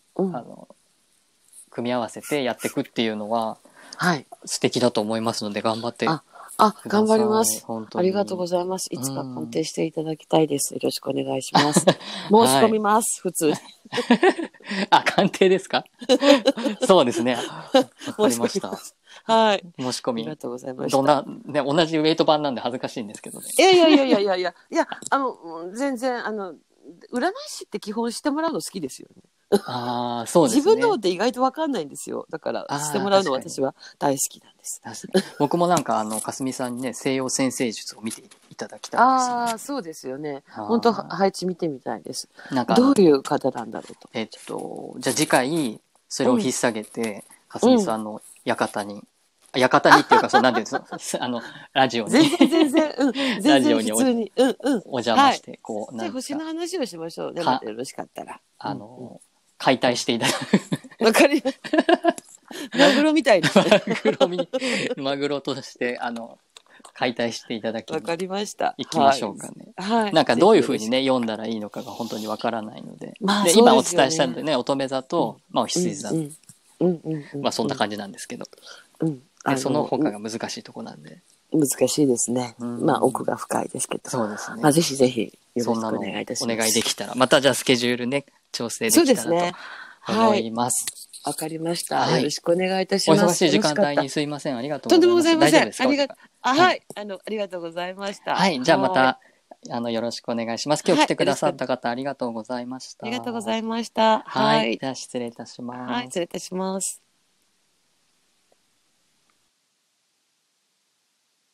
組み合わせてやっていくっていうのは素敵だと思いますので、頑張って頑張ります。ありがとうございます。いつか鑑定していただきたいです。よろしくお願いします。申し込みます、普通に。 鑑定ですか？そうですね。わかりました。 はい。 申し込み。 ありがとうございました。 同じウェイト版なんで恥ずかしいんですけどね。 いや、全然、占い師って基本してもらうの好きですよね。 そうですね。 自分のって意外と分かんないんですよ。だからしてもらうの私は大好きなんです。 僕もなんかかすみさんにね、西洋占星術を見ていただきたいです。 そうですよね。本当配置見てみたいです。 なんかどういう方なんだろうと。じゃあ次回それを引っ提げて、かすみさんの館にっていうか、なんていうんですか、ラジオに全然ラジオに普通にお邪魔してじゃあ星の話をしましょうね。よろしかったら解体していただく。 わかります。マグロみたいですね。 マグロとして解体していただき。 わかりました。 行きましょうかね。なんかどういうふうにね読んだらいいのかが本当にわからないので、今お伝えしたのでね、乙女座とお羊座、そんな感じなんですけど、その他が難しいとこなんで。 難しいですね。奥が深いですけど。 そうですね。 ぜひぜひよろしくお願いいたします。 お願いできたら、またじゃあスケジュールね調整できたらと思います。 わかりました。よろしくお願いいたします。 お忙しい時間帯にすいません。ありがとうございます。 とんでもございません。ありがとうございました。 はい、じゃあまたよろしくお願いします。今日来てくださった方ありがとうございました。 ありがとうございました。 はい、じゃあ失礼いたします。 はい、失礼いたします。